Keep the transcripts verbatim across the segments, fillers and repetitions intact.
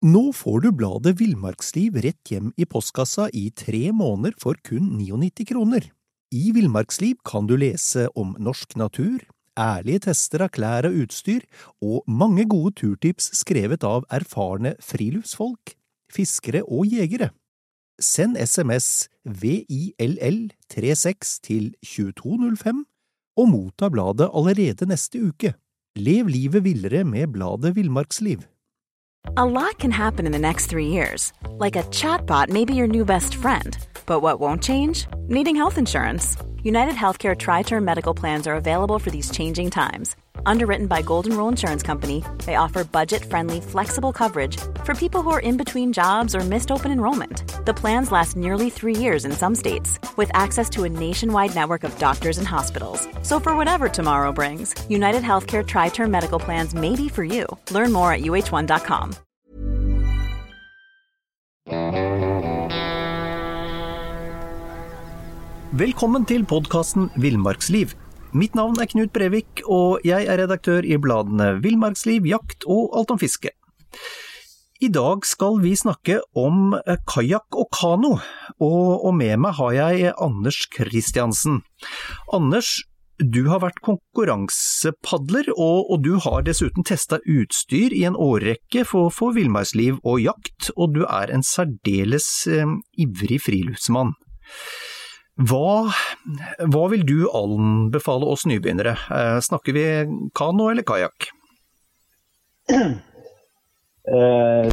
Nå får du bladet Villmarksliv rett hjem i postkassa i tre måneder for kun nittionio kroner. I Villmarksliv kan du lese om norsk natur, ærlige tester av klær og utstyr, og mange gode turtips skrevet av erfarne friluftsfolk, fiskere og jegere. Send sms V I L L trettiseks til tjueto null fem og motta bladet allerede neste uke. Lev livet villere med bladet Villmarksliv. A lot can happen in the next three years. Like a chatbot may be your new best friend. But what won't change? Needing health insurance. United Healthcare Tri-Term Medical Plans are available for these changing times. Underwritten by Golden Rule Insurance Company, they offer budget-friendly, flexible coverage for people who are in between jobs or missed open enrollment. The plans last nearly three years in some states, with access to a nationwide network of doctors and hospitals. So for whatever tomorrow brings, United Healthcare Tri-Term Medical Plans may be for you. Learn more at U H one dot com. Velkommen til podcasten Villmarksliv. Mitt navn er Knut Brevik, og jeg er redaktør i bladene Villmarksliv, Jakt og Alt om fiske. I dag skal vi snakke om kajak og kano, og, og med meg har jeg Anders Kristiansen. Anders, du har vært konkurransepadler, og, og du har dessuten testet utstyr i en årrekke for, for Villmarksliv og Jakt, og du er en særdeles eh, ivrig friluftsmann. Hva, hva vil du anbefale oss nybegynnere? Eh, snakker vi kano eller kajak? Eh,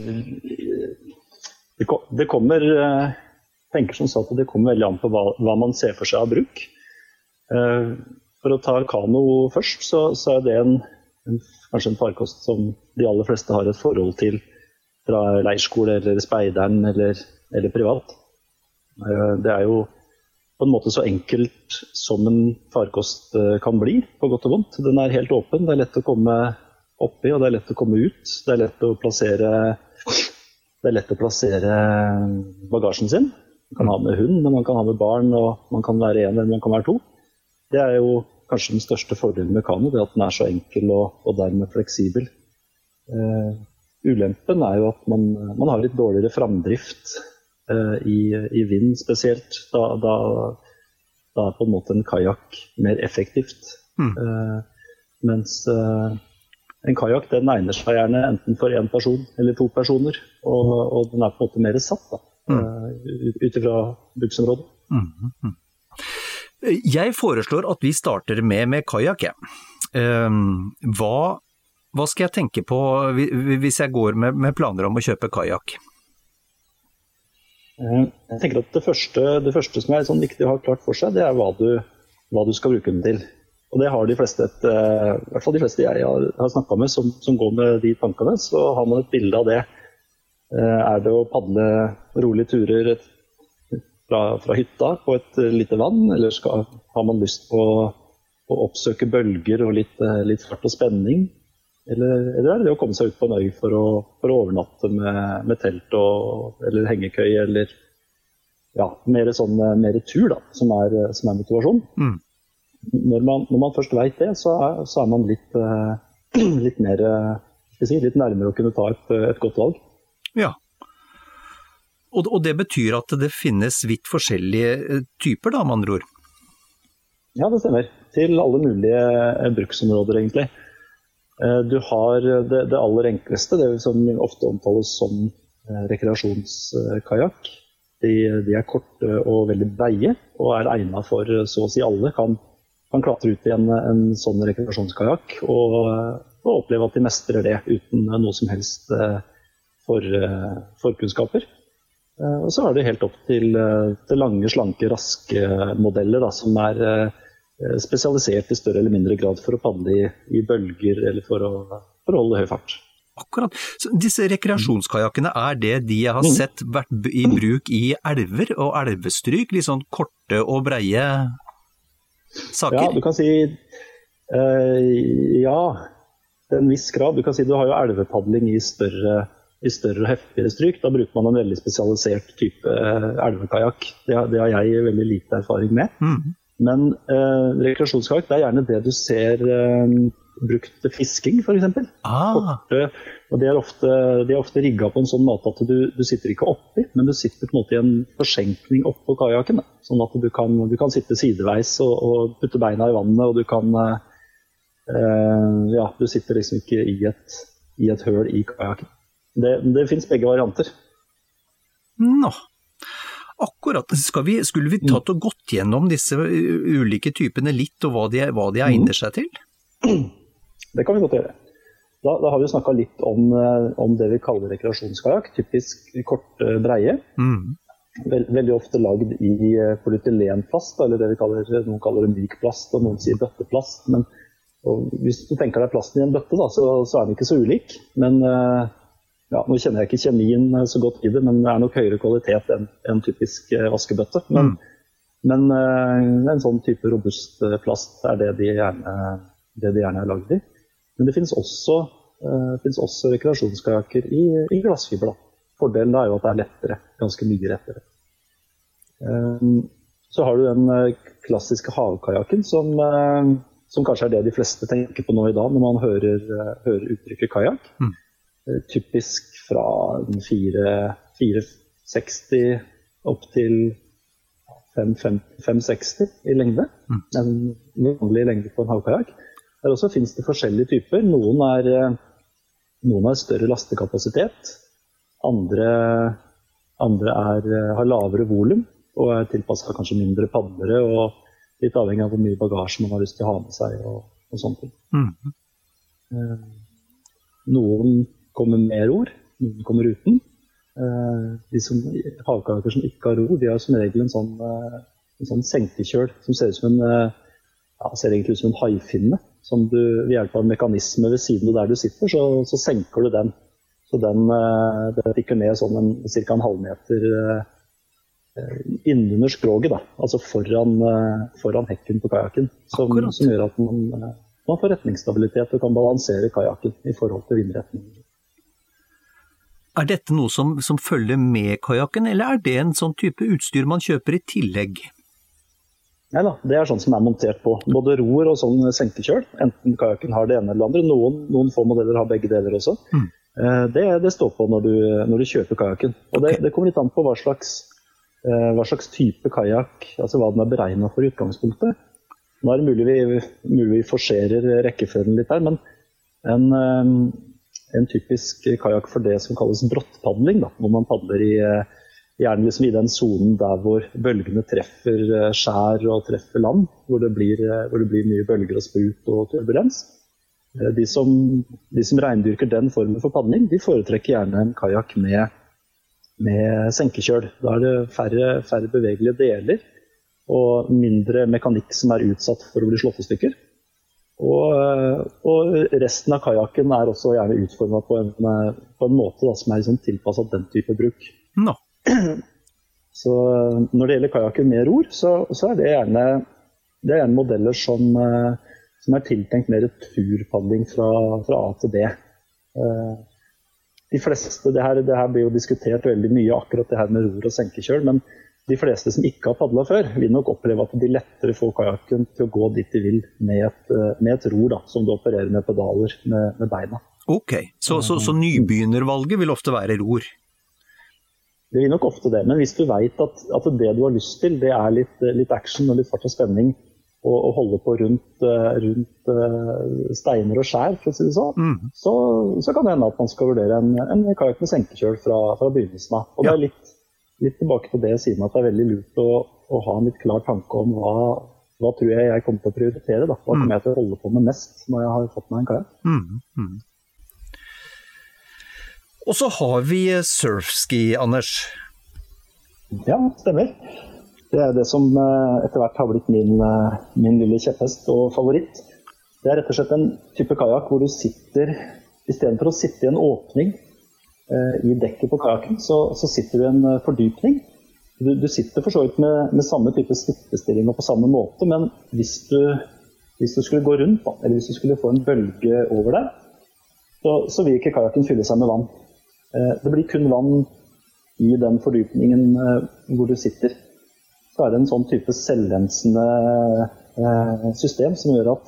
det kommer, eh, tenker som sagt at det kommer veldig an på hva, hva man ser for seg av bruk. Eh, for å ta kano først, så, så er det en, en, kanskje en farkost som de aller fleste har et forhold til fra leirskole eller speideren eller, eller privat. Eh, det er jo på en måte så enkelt som en farkost kan bli, på godt og vondt. Den er helt åpen, det er lett å komme oppi, og det er lett å komme ut. Det er lett å plassere, det er lett å plassere bagasjen sin. Man kan ha med hund, men man kan ha med barn, og man kan være en eller man kan være to. Det er jo kanskje den største fordelen med kano, det at den er så enkel og, og dermed fleksibel. Uh, ulempen er jo at man, man har litt dårligere framdrift, I, i vind spesielt, da, da, da er på en måte en kajak mer effektivt. Mm. Uh, mens uh, en kajak, den egner seg gjerne enten for en person eller to personer, og, og den er på en måte mer satt da, mm. uh, ut ifra bruksområdet. Mm. Mm. Jeg foreslår at vi starter med, med kajak. Ja. Uh, hva, hva skal jeg tenke på hvis jeg går med, med planer om å kjøpe kajak? Jeg tenker at det første, det første som er sånn viktig å ha klart for seg, det er hva du, hva du skal bruke den til. Og det har de fleste, et, i hvert fall de fleste jeg har, har snakket med som, som går med de tankene, så har man et bilde av det. Er det å padle rolige turer fra, fra hytta på et lite vann, eller skal, har man lyst på å oppsøke bølger og litt, litt fart og spenning? Eller, eller er det å komme seg ut på en øy for å, for å overnatte med, med telt og, eller hengekøy, eller ja, mer, sånn, mer tur da, som er, som er motivasjon. Mm. Når, man, når man først vet det, så er, så er man litt, litt mer, skal jeg si, litt nærmere å kunne ta et, et godt valg. Ja, og, og det betyr at det finnes vidt forskjellige typer da, med andre ord? Ja, det stemmer. Til alle mulige bruksområder egentlig. Du har det, det aller enkleste, det som ofte omtales som rekreasjonskajak. De, de er korte og veldig breie, og er egnet for så å si alle. Kan, kan klatre ut i en, en sånn rekreasjonskajak, og, og oppleve at de mestrer det uten noe som helst for, forkunnskaper. Og så er det helt opp til, til lange, slanke, raske modeller da, som er spesialisert i større eller mindre grad for å padle i, i bølger eller for å, for å holde høy fart. Akkurat. Så disse rekreasjonskajakkene, er det de jeg har sett vært i bruk i elver og elvestryk, litt sånn korte og breie saker? Ja, du kan si uh, ja, til en viss grad. Du kan si du har jo elvepadling i større, i større og heftigere stryk. Da bruker man en veldig spesialisert type elvekajak. Det, det har jeg veldig lite erfaring med. Mm. Men eh, rekreasjonskajak, det er gjerne det du ser eh, brukt til fisking, for eksempel. Ah. Korte, og de er ofte, de er ofte rigget på en sånn måte at du, du sitter ikke oppi, men du sitter på en måte i en forsenkning oppå kajakken. Sånn at du kan, du kan sitte sideveis og, og putte beina i vannet, og du kan, eh, ja, du sitter liksom ikke i et, i et høl i kajakken. Det, det finnes begge varianter. Nå. Akkurat. Skal vi, skulle vi tatt og gått gjennom disse ulike typene litt, og hva de, hva de egner seg til? Det kan vi godt gjøre. Da, da har vi snakket litt om, om det vi kaller rekreasjonskajak, typisk kort breie. Mm. Vel, veldig ofte lagd i polyethylenplast, eller det vi kaller, noen kaller det myk plast, og noen sier bøtteplast. Men hvis du tenker deg plasten i en bøtte, da, så, så er den ikke så ulik. Men ja, nå kjenner jeg ikke kjemien så godt i det, men det er nok høyere kvalitet enn en typisk vaskebøtte. Men, mm. men en sånn type robust plast er det de gjerne, det de gjerne er laget i. Men det finnes også, uh, finnes også rekreasjonskajakker i, i glassfiber. Fordelen er jo at det er lettere, ganske mye lettere. Um, så har du den klassiske havkajakken, som, uh, som kanskje er det de fleste tenker på nå i dag når man hører, uh, hører uttrykket kajak. Mm. Typisk fra fire seksti opp til fem seksti i lengde. En vanlig lengde på en havkajak. Der også finnes det forskjellige typer. Noen, er, noen har større lastekapasitet. Andre, andre er, har lavere volum og er tilpasset kanskje mindre paddlere og litt avhengig av hvor mye bagasje man har lyst til å ha med seg og, og sånne ting. Mm. Noen kommer med ror, noen kommer uten. De som, havkajakker som ikke har ror, de har som regel en sånn, en sånn senkekjøl som ser ut som en, ja, ser egentlig ut som en haifinne, som du ved hjelp av en mekanisme ved siden av der du sitter, så, så senker du den. Så den, den tikker ned sånn en, cirka en halv meter innunder skroget, da. Altså foran, foran hekken på kajakken, som, som gjør at man, man får retningsstabilitet og kan balansere kajakken i forhold til vindretningen. Er dette noe som, som følger med kajakken, eller er det en sånn type utstyr man kjøper i tillegg? Nei da, det er sånn som er montert på. Både roer og sånn senkekjøl. Enten kajakken har det ene eller det andre. Noen, noen få modeller har begge deler også. Mm. Det, det står på når du, når du kjøper kajakken. Og det, okay. det kommer litt an på hva slags, hva slags type kajak, altså hva den er beregnet for i utgangspunktet. Nå er det mulig vi, mulig vi forserer rekkefølgen litt der, men en... En typisk kajak for det som kalles brottpadling, da, hvor man padler i, gjerne liksom i den zonen der hvor bølgene treffer skjær og treffer land, hvor det blir, hvor det blir mye bølger og sprut og turbulens. De som, de som reindyrker den formen for padling, de foretrekker gjerne en kajak med, med senkekjøl. Da er det færre, færre bevegelige deler og mindre mekanikk som er utsatt for å bli slått i stykker. Og, og resten av kajakken er også gjerne utformet på en, på en måte da, som er liksom tilpasset den type bruk. No. Så når det gjelder kajakker med ror, så, så er det gjerne, det er gjerne modeller som, som er tiltenkt mer turpadling fra, fra A til B. De fleste, det her, det her blir jo diskutert veldig mye akkurat det her med ror og senkekjøl, men de fleste som ikke har padlet før, vil nok oppleve at de lettere får kajakken til å gå dit de vil med et, med et ror, da, som du opererer med pedaler med, med beina. Ok, så, så, så nybegynnervalget vil ofte være ror? Det vil nok ofte det, men hvis du vet at, at det du har lyst til, det er litt, litt action og litt fart og spenning, og, og holde på rundt, rundt steiner og skjær, for å si det sånn, mm. så, så kan det hende at man skal vurdere en, en kajak med senkekjøl fra, fra begynnelsen av. Og ja. Det er litt Litt tilbake til det jeg sier med at det er veldig lurt å, å ha en litt klar tanke om hva, hva tror jeg jeg kommer til å prioritere. Da. Hva kommer jeg til å holde på med mest når jeg har fått meg en kajak. Mm, mm. Og så har vi surfski, Anders. Ja, stemmer. Det er det som etter hvert har blitt min, min lille kjepphest og favoritt. Det er rett og slett en type kajak hvor du sitter, i stedet for å sitte i en åpning, i dekket på kajakken, så, så sitter du i en fordypning. Du, du sitter for så vidt med, med samme type sittestilling og på samme måte, men hvis du, hvis du skulle gå rundt, da, eller hvis du skulle få en bølge over deg, så, så vil ikke kajakken fylle seg med vann. Det blir kun vann i den fordypningen hvor du sitter. Så er det en sånn type selvlensende system som gjør at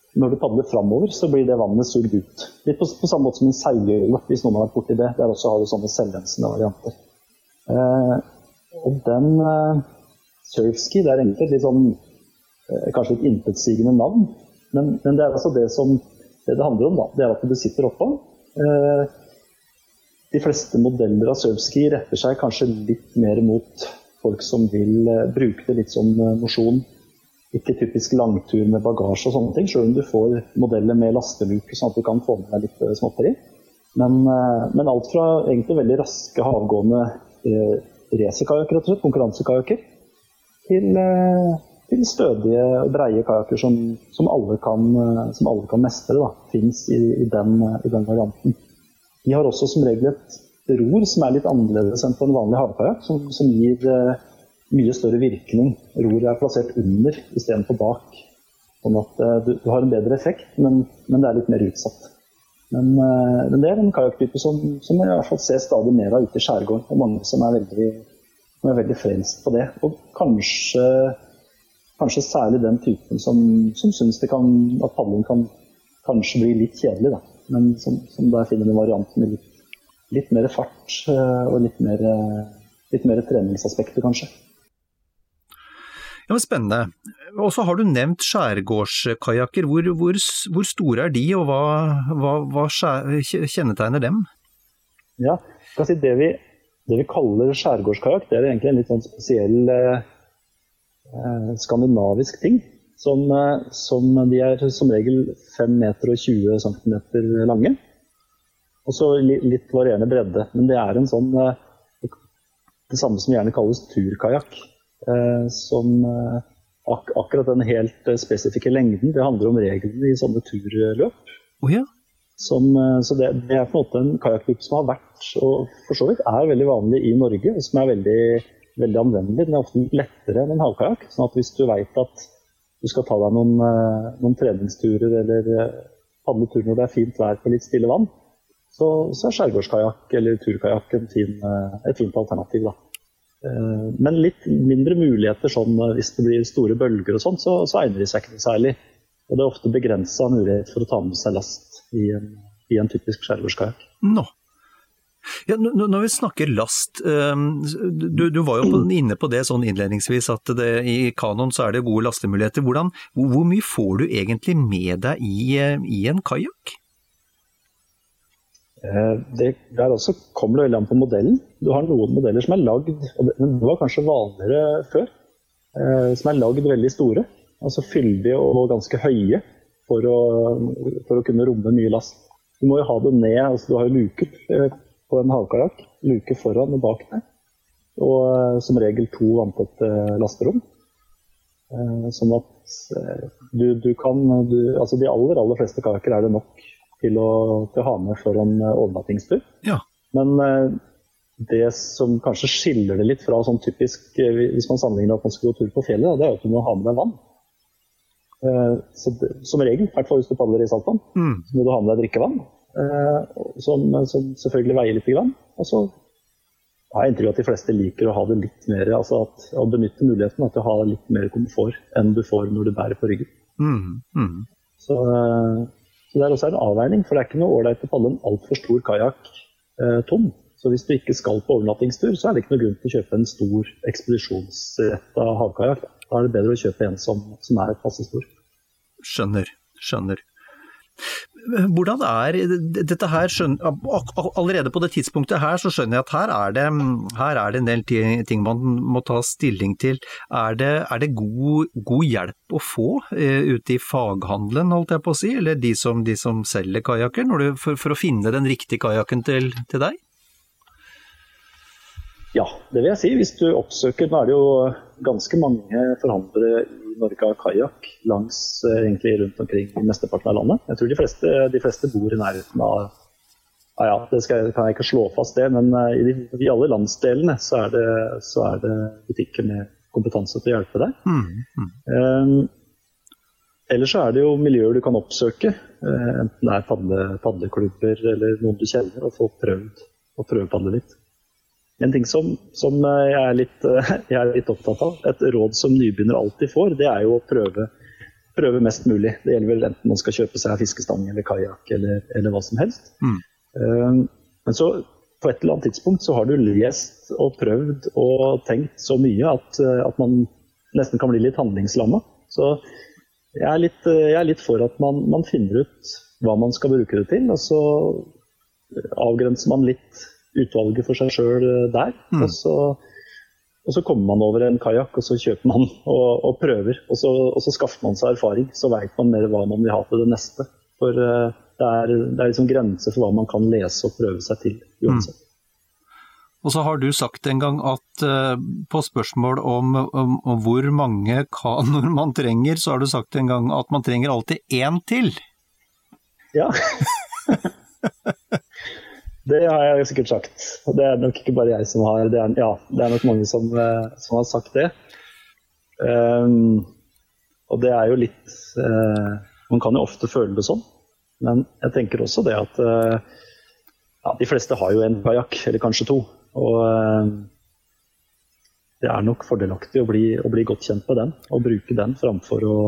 når du padler fremover, så blir det vannet sugd ut. Litt på, på samme måte som en seiløyle, hvis noen har vært borti det. Der også har du sånne selvlensende varianter. Eh, og den eh, surfski, det er egentlig et litt sånn, eh, kanskje et intetsigende navn, men, men det er altså det som det, det handler om da. Det er at du sitter oppå. Eh, de fleste modeller av surfski retter seg kanskje litt mer mot folk som vil eh, bruke det litt som eh, mosjon. Ikke typisk langtur med bagasje og sånne ting, selv om du får modeller med lasteluke, sånn at du kan få med deg litt småtteri. Men, men alt fra egentlig veldig raske, havgående eh, racerkajakker, rett og slett, konkurransekajakker, til, eh, til stødige og breie kajakker som, som, alle kan, som alle kan mestre, da, finnes i, i, den, i den varianten. De har også som regel et ror som er litt annerledes enn på en vanlig havkajak, som, som gir eh, mye større virkning. Roret er plassert under i stedet for bak. Sånn at uh, du, du har en bedre effekt, men, men det er litt mer utsatt. Men, uh, men det er en kajakktype som, som jeg i hvert fall ser stadig mer av ute i skjærgården, og mange som er veldig, som er veldig frelst på det. Og kanskje, kanskje særlig den typen som, som synes det kan, at padling kan kanskje bli litt kjedelig, da. Men som, som der finner en variant med litt, litt mer fart uh, og litt mer, uh, litt mer treningsaspekter, kanskje. Ja, men spennende. Og så har du nevnt skjærgårdskajakker. Hvor, hvor, hvor store er de, og hva, hva, hva skjær, kjennetegner dem? Ja, jeg kan si det vi, det vi kaller skjærgårdskajak, det er egentlig en litt sånn spesiell eh, skandinavisk ting, som, eh, som de er som regel fem meter og tjue centimeter lange, og så li, litt varierende bredde. Men det er en sånn, eh, det samme som gjerne kalles turkajak. Eh, som eh, ak akkurat den helt eh, spesifikke lengden, det handler om reglene i sånne turløp. Oh, ja. som, eh, så det, det er på en måte en kajakktype som har vært, og for så vidt er veldig vanlig i Norge, og som er veldig, veldig anvendelig. Den er ofte lettere enn en havkajak, sånn at hvis du vet at du skal ta deg noen, eh, noen treningsturer eller eh, padletur når det er fint vær på litt stille vann, så, så er skjærgårdskajak eller turkajak en fin, eh, et fint alternativ, da. Men litt mindre muligheter sånn, hvis det blir store bølger og sånn, så, så egner de seg ikke særlig. Og det er ofte begrenset mulighet for å ta med seg last i en, i en typisk skjærgårdskajak. Nå. Ja, når vi snakker last, du, du var jo inne på det sånn innledningsvis, at det, i kanon så er det gode lastemuligheter. Hvordan, hvor mye får du egentlig med deg i, i en kajak? Det, der også kommer det veldig an på modellen. Du har noen modeller som er lagd, og det, det var kanskje vanligere før, eh, som er lagd veldig store, altså fyldige og ganske høye for å, for å kunne romme mye last. Du må jo ha det ned, altså du har jo luker eh, på en havkajak, luke foran og bak deg, og eh, som regel to vanntette lasterom. Eh, sånn at eh, du, du kan, du, altså de aller, aller fleste kajakker er det nok til å, til å ha med for en overnattingstur. Ja. Men eh, det som kanskje skiller det litt fra sånn typisk, eh, hvis man sammenligner at man skal gå tur på fjellet, det er at du må ha med deg vann. Eh, så det, som regel, i hvert fall hvis du padler i saltvann, mm. så må du ha med deg drikkevann, eh, som, som selvfølgelig veier litt grann. Og så har jeg inntrykk at de fleste liker å ha det litt mer, altså at, å benytte muligheten til å ha litt mer komfort enn du får når du bærer på ryggen. Mm. Mm. Så eh, Så det er også en avveining, for det er ikke noe ålreit å padle en alt for stor kajak eh, tom. Så hvis du ikke skal på overnattingstur, så er det ikke noe grunn til å kjøpe en stor ekspedisjonsrettet havkajak. Da er det bedre å kjøpe en som, som er passe stor. Skjønner, skjønner. Hvordan er dette her, skjønner, allerede på det tidspunktet her så skjønner jeg at her er det, her er det en del ting man må ta stilling til. Er det, er det god, god hjelp å få uh, ute i faghandelen, holdt jeg på å si, eller de som, de som selger kajakker, når du, for, for å finne den riktige kajakken til, til deg? Ja, det vil jeg si. Hvis du oppsøker, nå er det jo ganske mange forhandlere i Norge av kajak langs egentlig rundt omkring i mesteparten av landet. Jeg tror de fleste, de fleste bor i nærheten av, ja, ja det skal, kan jeg ikke slå fast det, men i, de, i alle landsdelene så er, det, så er det butikker med kompetanse til å hjelpe deg. Mm, mm. Um, ellers så er det jo miljøer du kan oppsøke, uh, enten det er padle, padleklubber eller noen du kjenner, og få prøvd og prøve padle litt. En ting som, som jeg, er litt, jeg er litt opptatt av, et råd som nybegynner alltid får, det er jo å prøve prøve mest mulig. Det gjelder vel enten man skal kjøpe seg fiskestang eller kajak eller, eller hva som helst. Mm. Uh, men så på et eller annet tidspunkt så har du lest og prøvd og tenkt så mye at, at man nesten kan bli litt handlingslammet. Så jeg er litt, jeg er litt for at man, man finner ut hva man skal bruke det til, og så avgrenser man litt utvalget for seg selv der. Mm. Og, så, og så kommer man over en kajak, og så kjøper man og, og prøver. Og så, og så skaffer man seg erfaring, så vet man mer hva man vil ha til det neste. For uh, det er, det er liksom grenser for hva man kan lese og prøve seg til uansett. Mm. Og så har du sagt en gang at uh, på spørsmål om, om, om hvor mange kanoer man trenger, så har du sagt en gang at man trenger alltid én til. Ja. Det har jeg sikkert sagt. Det er nok ikke bare jeg som har det. Er, ja, det er nok mange som, som har sagt det. Um, og det er jo litt uh, man kan jo ofte føle det sånn. Men jeg tenker også det at uh, ja, de fleste har jo en kajak, eller kanskje to. Og uh, det er nok fordelaktig å bli, å bli godt kjent med den, og bruke den framfor å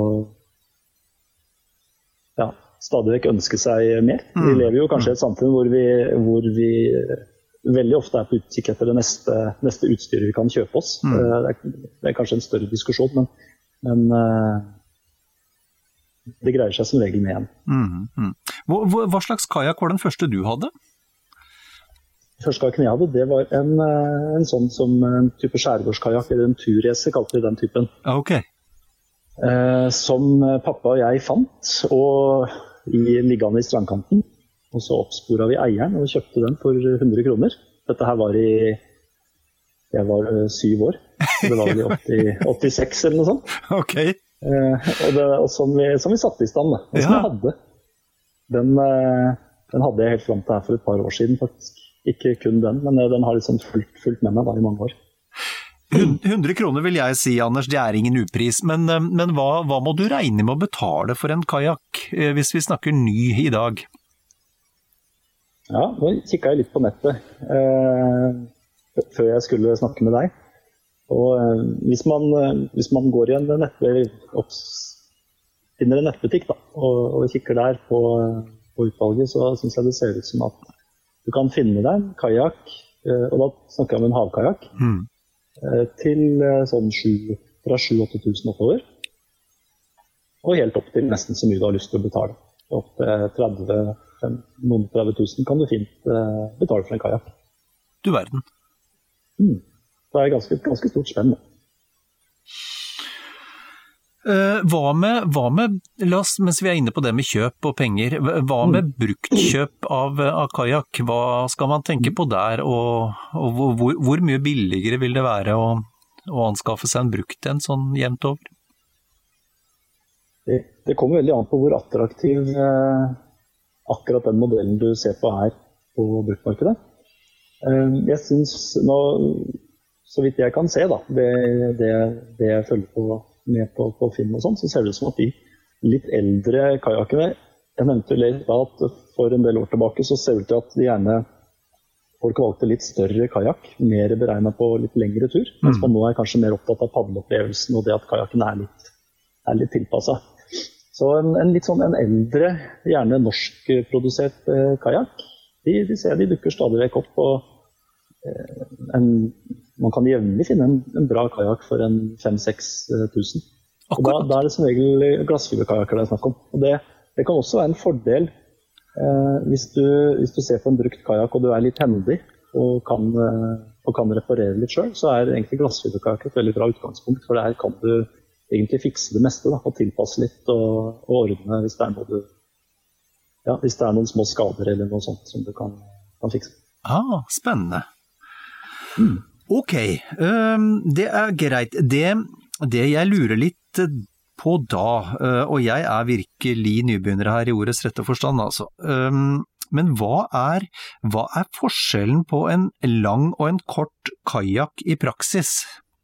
ja, stadig vekk ønske seg mer. Mm. Vi lever jo kanskje i et samfunn hvor vi, hvor vi veldig ofte er på utkikk etter det neste, neste utstyret vi kan kjøpe oss. Mm. Uh, det, er, det er kanskje en større diskusjon, men, men uh, det greier seg som regel med en. Mm. Mm. Hva, hva slags kajak var den første du hadde? Første kajakken jeg hadde, det var en, en sånn som en type skjærgårdskajak, eller en turracer, kalte vi den typen. Ok. Eh, som pappa og jeg fant, og i, liggende i strandkanten. Og så oppsporet vi eieren og kjøpte den for hundre kroner. Dette her var i, jeg var syv år, så det var vel i åtti, åttiseks eller noe sånt. Ok. Eh, og det, og som, vi, som vi satte i stand, da. Og som ja. jeg hadde. Den, den hadde jeg helt frem til her for et par år siden, faktisk. Ikke kun den, men den har liksom fulgt, fulgt med meg da i mange år. hundre kroner vil jeg si, Anders, det er ingen upris, men, men hva, hva må du regne med å betale for en kajak, hvis vi snakker ny i dag? Ja, nå kikket jeg litt på nettet eh, før jeg skulle snakke med deg. Og eh, hvis, man, hvis man går i en nett, finner en nettbutikk da, og, og kikker der på, på utvalget, så synes jeg det ser ut som at du kan finne deg en kajak, og da snakker jeg om en havkajak, mm. til sånn sju, fra sju til åtte tusen oppover. Og helt opp til nesten så mye du har lyst til å betale. Opp til tretti, noen tretti tusen kan du fint betale for en kajak. Du verden. Mm. Det er ganske, ganske stort spenn. Uh, hva med, hva med, la oss, mens vi er inne på det med kjøp og penger, hva med bruktkjøp av, av kajak? Hva skal man tenke på der, og, og hvor, hvor mye billigere vil det være å, å anskaffe seg en brukt en sånn jevnt over? Det, det kommer veldig an på hvor attraktiv eh, akkurat den modellen du ser på her på bruktmarkedet. Eh, jeg synes nå, så vidt jeg kan se da, det, det, det jeg følger på med på, på film og sånn, så ser det ut som at de litt eldre kajakkene, jeg nevnte litt da at for en del år tilbake så ser det ut til at de gjerne folk valgte litt større kajak, mer beregnet på litt lengre tur, mm. mens man nå er kanskje mer opptatt av padleopplevelsen og det at kajakken er litt, er litt tilpasset. Så en, en litt sånn en eldre, gjerne norskprodusert eh, kajak, de, de ser de dukker stadig vekk opp, og eh, en man kan jevnlig finne en, en bra kajak for en fem til seks tusen. Og da, da er det som regel glassfiberkajakker det er snakk om. Og det, det kan også være en fordel eh, hvis, du, hvis du ser på en brukt kajak og du er litt hendig og kan, eh, og kan reparere litt selv, så er egentlig glassfiberkajakker et veldig bra utgangspunkt, for der kan du egentlig fikse det meste da, og tilpasse litt og, og ordne hvis det er noe du, ja, hvis det er noen små skader eller noe sånt som du kan, kan fikse. Ah, spennende. Mm. Ok, det er greit. Det, det jeg lurer litt på da, og jeg er virkelig nybegynner her i ordets rette forstand, altså. Men hva er, hva er forskjellen på en lang og en kort kajak i praksis?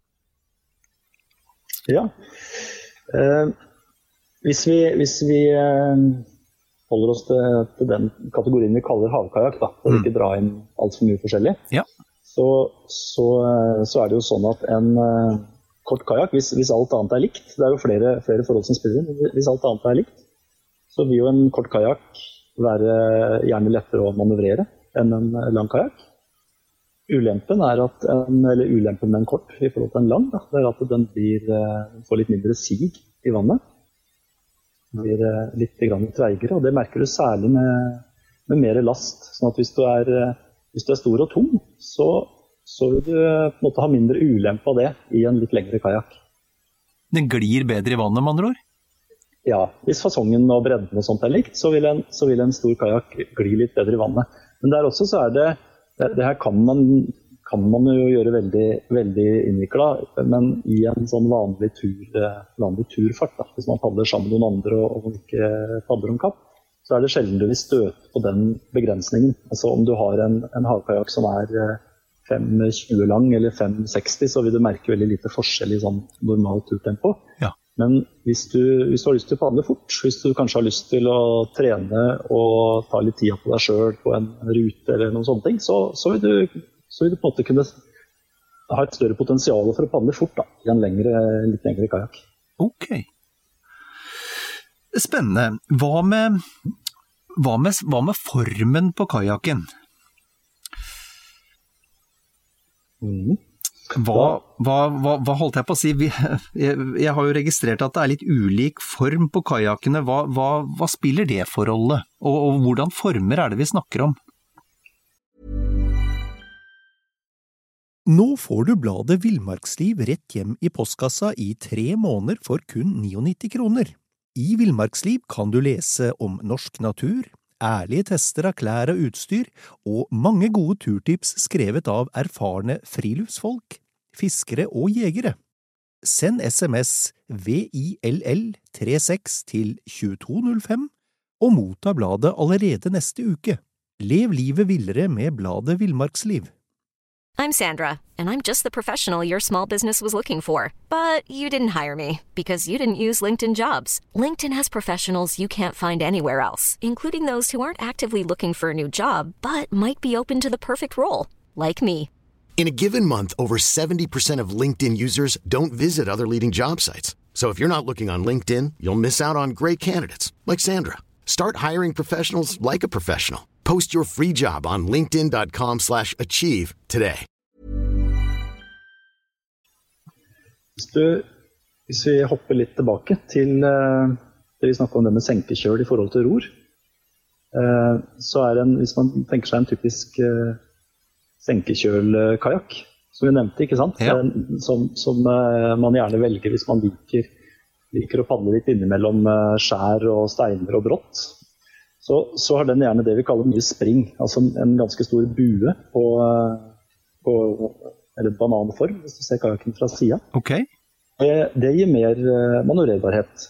Ja, eh, hvis vi, hvis vi eh, holder oss til, til den kategorien vi kaller havkajak, da, for mm. ikke dra inn alt for mye forskjellig, ja. så, så, så er det jo sånn at en uh, kort kajak, hvis, hvis alt annet er likt. Det er jo flere, flere forhold som spiller inn. Hvis alt annet er likt, så vil jo en kort kajak være gjerne lettere å manøvrere enn en lang kajak. Ulempen er at en, eller ulempen med en kort i forhold til en lang, da, det er at den blir, får litt mindre sig i vannet. Den blir litt grann treigere, og det merker du særlig med, med mer last. Sånn at hvis du er, hvis du er stor og tung, så, så vil du på en måte ha mindre ulempe av det i en litt lengre kajak. Den glir bedre i vannet, med andre ord? Ja, hvis fasongen og bredden og sånt er likt, så vil en, så vil en stor kajak gli litt bedre i vannet. Men der også så er det, det, det her kan man, kan man jo gjøre veldig, veldig innviklet, men i en sånn vanlig, tur, vanlig turfart, da, hvis man padler sammen med noen andre og, og ikke padler om kapp, så er det sjelden du vil støte på den begrensningen. Altså om du har en, en havkajak som er fem tjue lang eller fem seksti, så vil du merke veldig lite forskjell i sånn normalt turtempo. Ja. Men hvis du, hvis du har lyst til å padle fort, hvis du kanskje har lyst til å trene og ta litt tid på deg selv på en rute eller noen sånne ting, så, så, vil du, så vil du på en måte kunne ha et større potensial for å padle fort da, i en lengre, litt lengre kajak. Ok. Spennende. Hva med, hva med, hva med formen på kajakken? Mhm. Hva, hva, hva, hva holdt jeg på å si? Vi, jeg, jeg har jo registrert at det er litt ulik form på kajakkene. Hva, hva, hva spiller det for rolle? Og, og hvordan former er det vi snakker om? Nå får du bladet Villmarksliv rett hjem i postkassa i tre måneder for kun nittini kroner. I Villmarksliv kan du lese om norsk natur, ærlige tester av klær og utstyr, og mange gode turtips skrevet av erfarne friluftsfolk, fiskere og jegere. Send sms V I L L trettiseks til to to null fem og motta bladet allerede neste uke. Lev livet villere med bladet Villmarksliv. I'm Sandra, and I'm just the professional your small business was looking for. But you didn't hire me, because you didn't use LinkedIn Jobs. LinkedIn has professionals you can't find anywhere else, including those who aren't actively looking for a new job, but might be open to the perfect role, like me. In a given month, over seventy percent of LinkedIn users don't visit other leading job sites. So if you're not looking on LinkedIn, you'll miss out on great candidates, like Sandra. Start hiring professionals like a professional. Post your free job on linkedin.com slash achieve today. Hvis, du, hvis vi hopper litt tilbake til uh, det vi snakket om det med senkekjøl i forhold til ror, uh, så er det en, hvis man tenker seg en typisk uh, senkekjøl-kajak, som vi nevnte, ikke sant? Ja. En, som som uh, man gjerne velger hvis man liker, liker å padle litt innimellom uh, skjær og steiner og brott. Så, så har den gjerne det vi kaller mye spring, altså en ganske stor bue på, på eller bananform, hvis du ser kajakken fra siden. Okay. Det, det gir mer manøvrerbarhet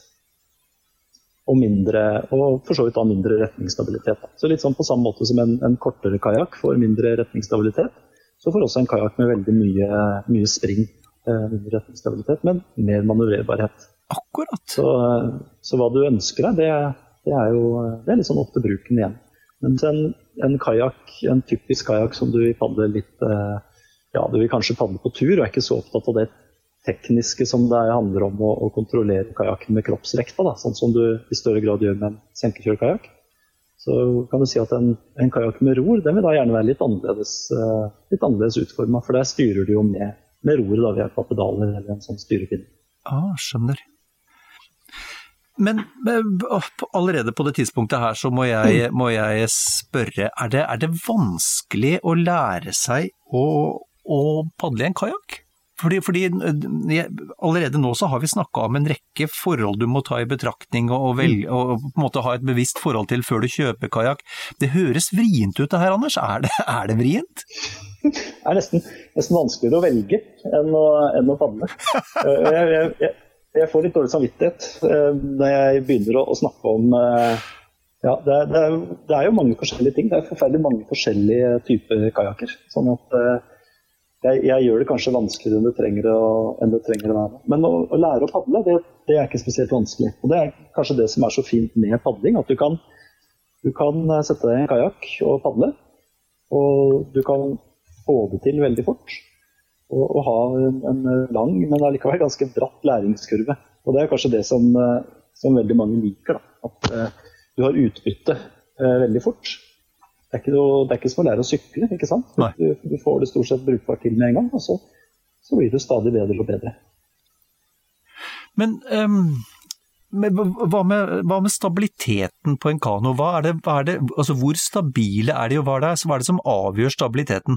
og, mindre, og for så vidt da mindre retningsstabilitet. Så litt sånn på samme måte som en, en kortere kajak får mindre retningsstabilitet, så får også en kajak med veldig mye, mye spring mindre retningsstabilitet, men mer manøvrerbarhet. Akkurat. Så, så hva du ønsker deg, det er Det er jo det er litt sånn opp til bruken igjen. Men en, en kajak, en typisk kajak som du vil padle litt, ja, du vil kanskje padle på tur, og er ikke så opptatt av det tekniske som det handler om å, å kontrollere kajakken med kroppsvekta, da, sånn som du i større grad gjør med en senkekjørkajak. Så kan du si at en, en kajak med ror, den vil da gjerne være litt annerledes, litt annerledes utformet, for der styrer du jo med, med roret da, ved hjelp av pedaler eller en sånn styrepinne. Ah, skjønner. Men allerede på det tidspunktet her så må jeg, må jeg spørre, er det, er det vanskelig å lære seg å, å padle en kajak? Fordi, fordi allerede nå så har vi snakket om en rekke forhold du må ta i betraktning og, velge, og på en måte ha et bevisst forhold til før du kjøper kajak. Det høres vrient ut det her, Anders. Er det, er det vrient? Det er nesten, nesten vanskeligere å velge enn å, enn å padle. Jeg, jeg, jeg Jeg får litt dårlig samvittighet når jeg begynner å snakke om, ja, det er, det, er, det er jo mange forskjellige ting, det er forferdelig mange forskjellige typer kajakker, sånn at jeg, jeg gjør det kanskje vanskeligere enn det trenger å, enn det trenger å være. Men å, å lære å padle, det, det er ikke spesielt vanskelig, og det er kanskje det som er så fint med padling, at du kan, du kan sette deg i en kajak og padle, og du kan få det til veldig fort. å, å ha en, en lang, men allikevel ganske bratt læringskurve. Og det er kanskje det som, som veldig mange liker, da. At uh, du har utbytte uh, veldig fort. Det er, ikke noe, det er ikke som å lære å sykle, ikke sant? Du, du får det stort sett brukbart til med en gang, og så, så blir du stadig bedre og bedre. Men um, hva, med, hva med stabiliteten på en kano? Hva er det, hva er det, altså hvor stabile er de, og hva er det, hva er det som avgjør stabiliteten?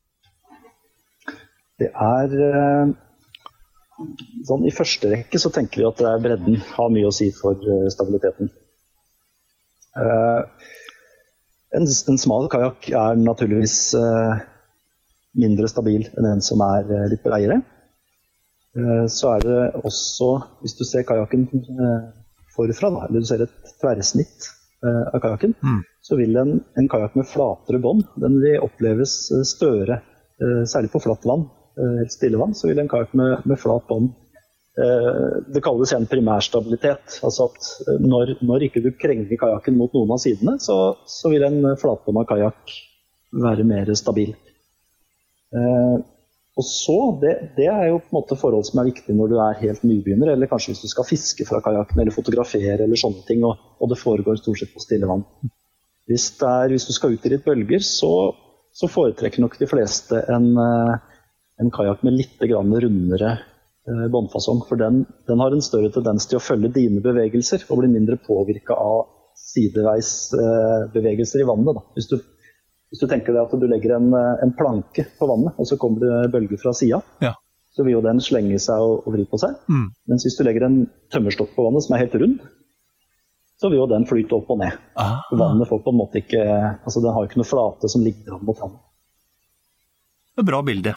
Det er uh, sånn i første rekke så tenker vi at det er bredden har mye å si for uh, stabiliteten. Uh, en, en smal kajak er naturligvis uh, mindre stabil enn en som er uh, litt bredere. Uh, så er det også, hvis du ser kajakken uh, forfra, da, eller du ser et tverrsnitt uh, av kajakken, mm. så vil en, en kajak med flatere bånd, den vil oppleves større, uh, særlig på flatt vann. Helt stille vann, så vil en kajak med, med flat bånd, eh, det kalles en primærstabilitet, altså at når, når ikke du krenger kajakken mot noen av sidene, så, så vil en flatbåndet kajak være mer stabil. Eh, og så, det, det er jo på en måte forhold som er viktig når du er helt nybegynner, eller kanskje hvis du skal fiske fra kajakken, eller fotografere, eller sånne ting, og, og det foregår stort sett på stille vann. Hvis, det er, hvis du skal ut i litt bølger, så, så foretrekker nok de fleste en en kajak med litt grann rundere eh, båndfasong, for den, den har en større tendens til å følge dine bevegelser og bli mindre påvirket av sideveis eh, bevegelser i vannet. Da. Hvis, du, hvis du tenker deg at du legger en, en planke på vannet, og så kommer det bølger fra siden, ja. Så vil jo den slenge seg og, og vri på seg. Mm. Mens hvis du legger en tømmerstokk på vannet som er helt rund, så vil jo den flyte opp og ned. Ah. Vannet får på en måte ikke, altså den har ikke noe flate som ligger fram mot vannet. Det er bra bilde.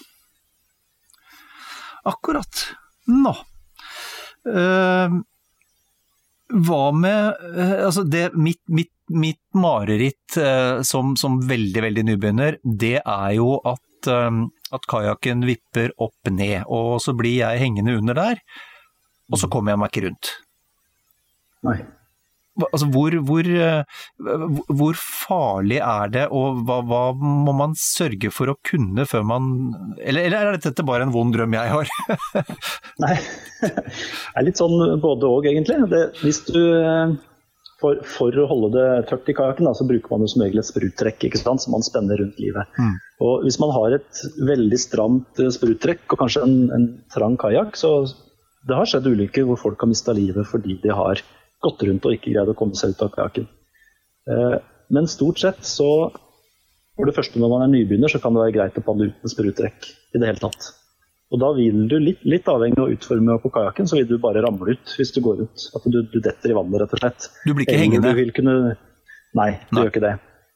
Akkurat. Nå. Uh, hva med, uh, altså det, mitt, mitt, mitt mareritt uh, som, som veldig, veldig nybegynner, det er jo at, um, at kajakken vipper opp ned, og så blir jeg hengende under der, og så kommer jeg meg ikke rundt. Nei. Altså, hvor, hvor, hvor farlig er det, og hva, hva må man sørge for å kunne før man... Eller, eller er dette bare en vond drøm jeg har? Nei, det er litt sånn både og egentlig. Det, hvis du, for, for å holde det tørt i kajakken, da, så bruker man jo som regel et spruttrekk, ikke sant, som man spenner rundt livet. Mm. Og hvis man har et veldig stramt spruttrekk, og kanskje en, en trang kajak, så det har skjedd ulykker hvor folk har mistet livet fordi de har gått rundt og ikke greid å komme seg ut av kajakken. Men stort sett så, for det første når man er nybegynner, så kan det være greit å padle ut med spruttrekk i det hele tatt. Og da vil du litt, litt avhengig av utformingen på kajakken, så vil du bare ramle ut hvis du går ut. At du, du detter i vannet rett og slett. Du blir ikke hengende? Du vil kunne... Nei, du Nei. gjør ikke det.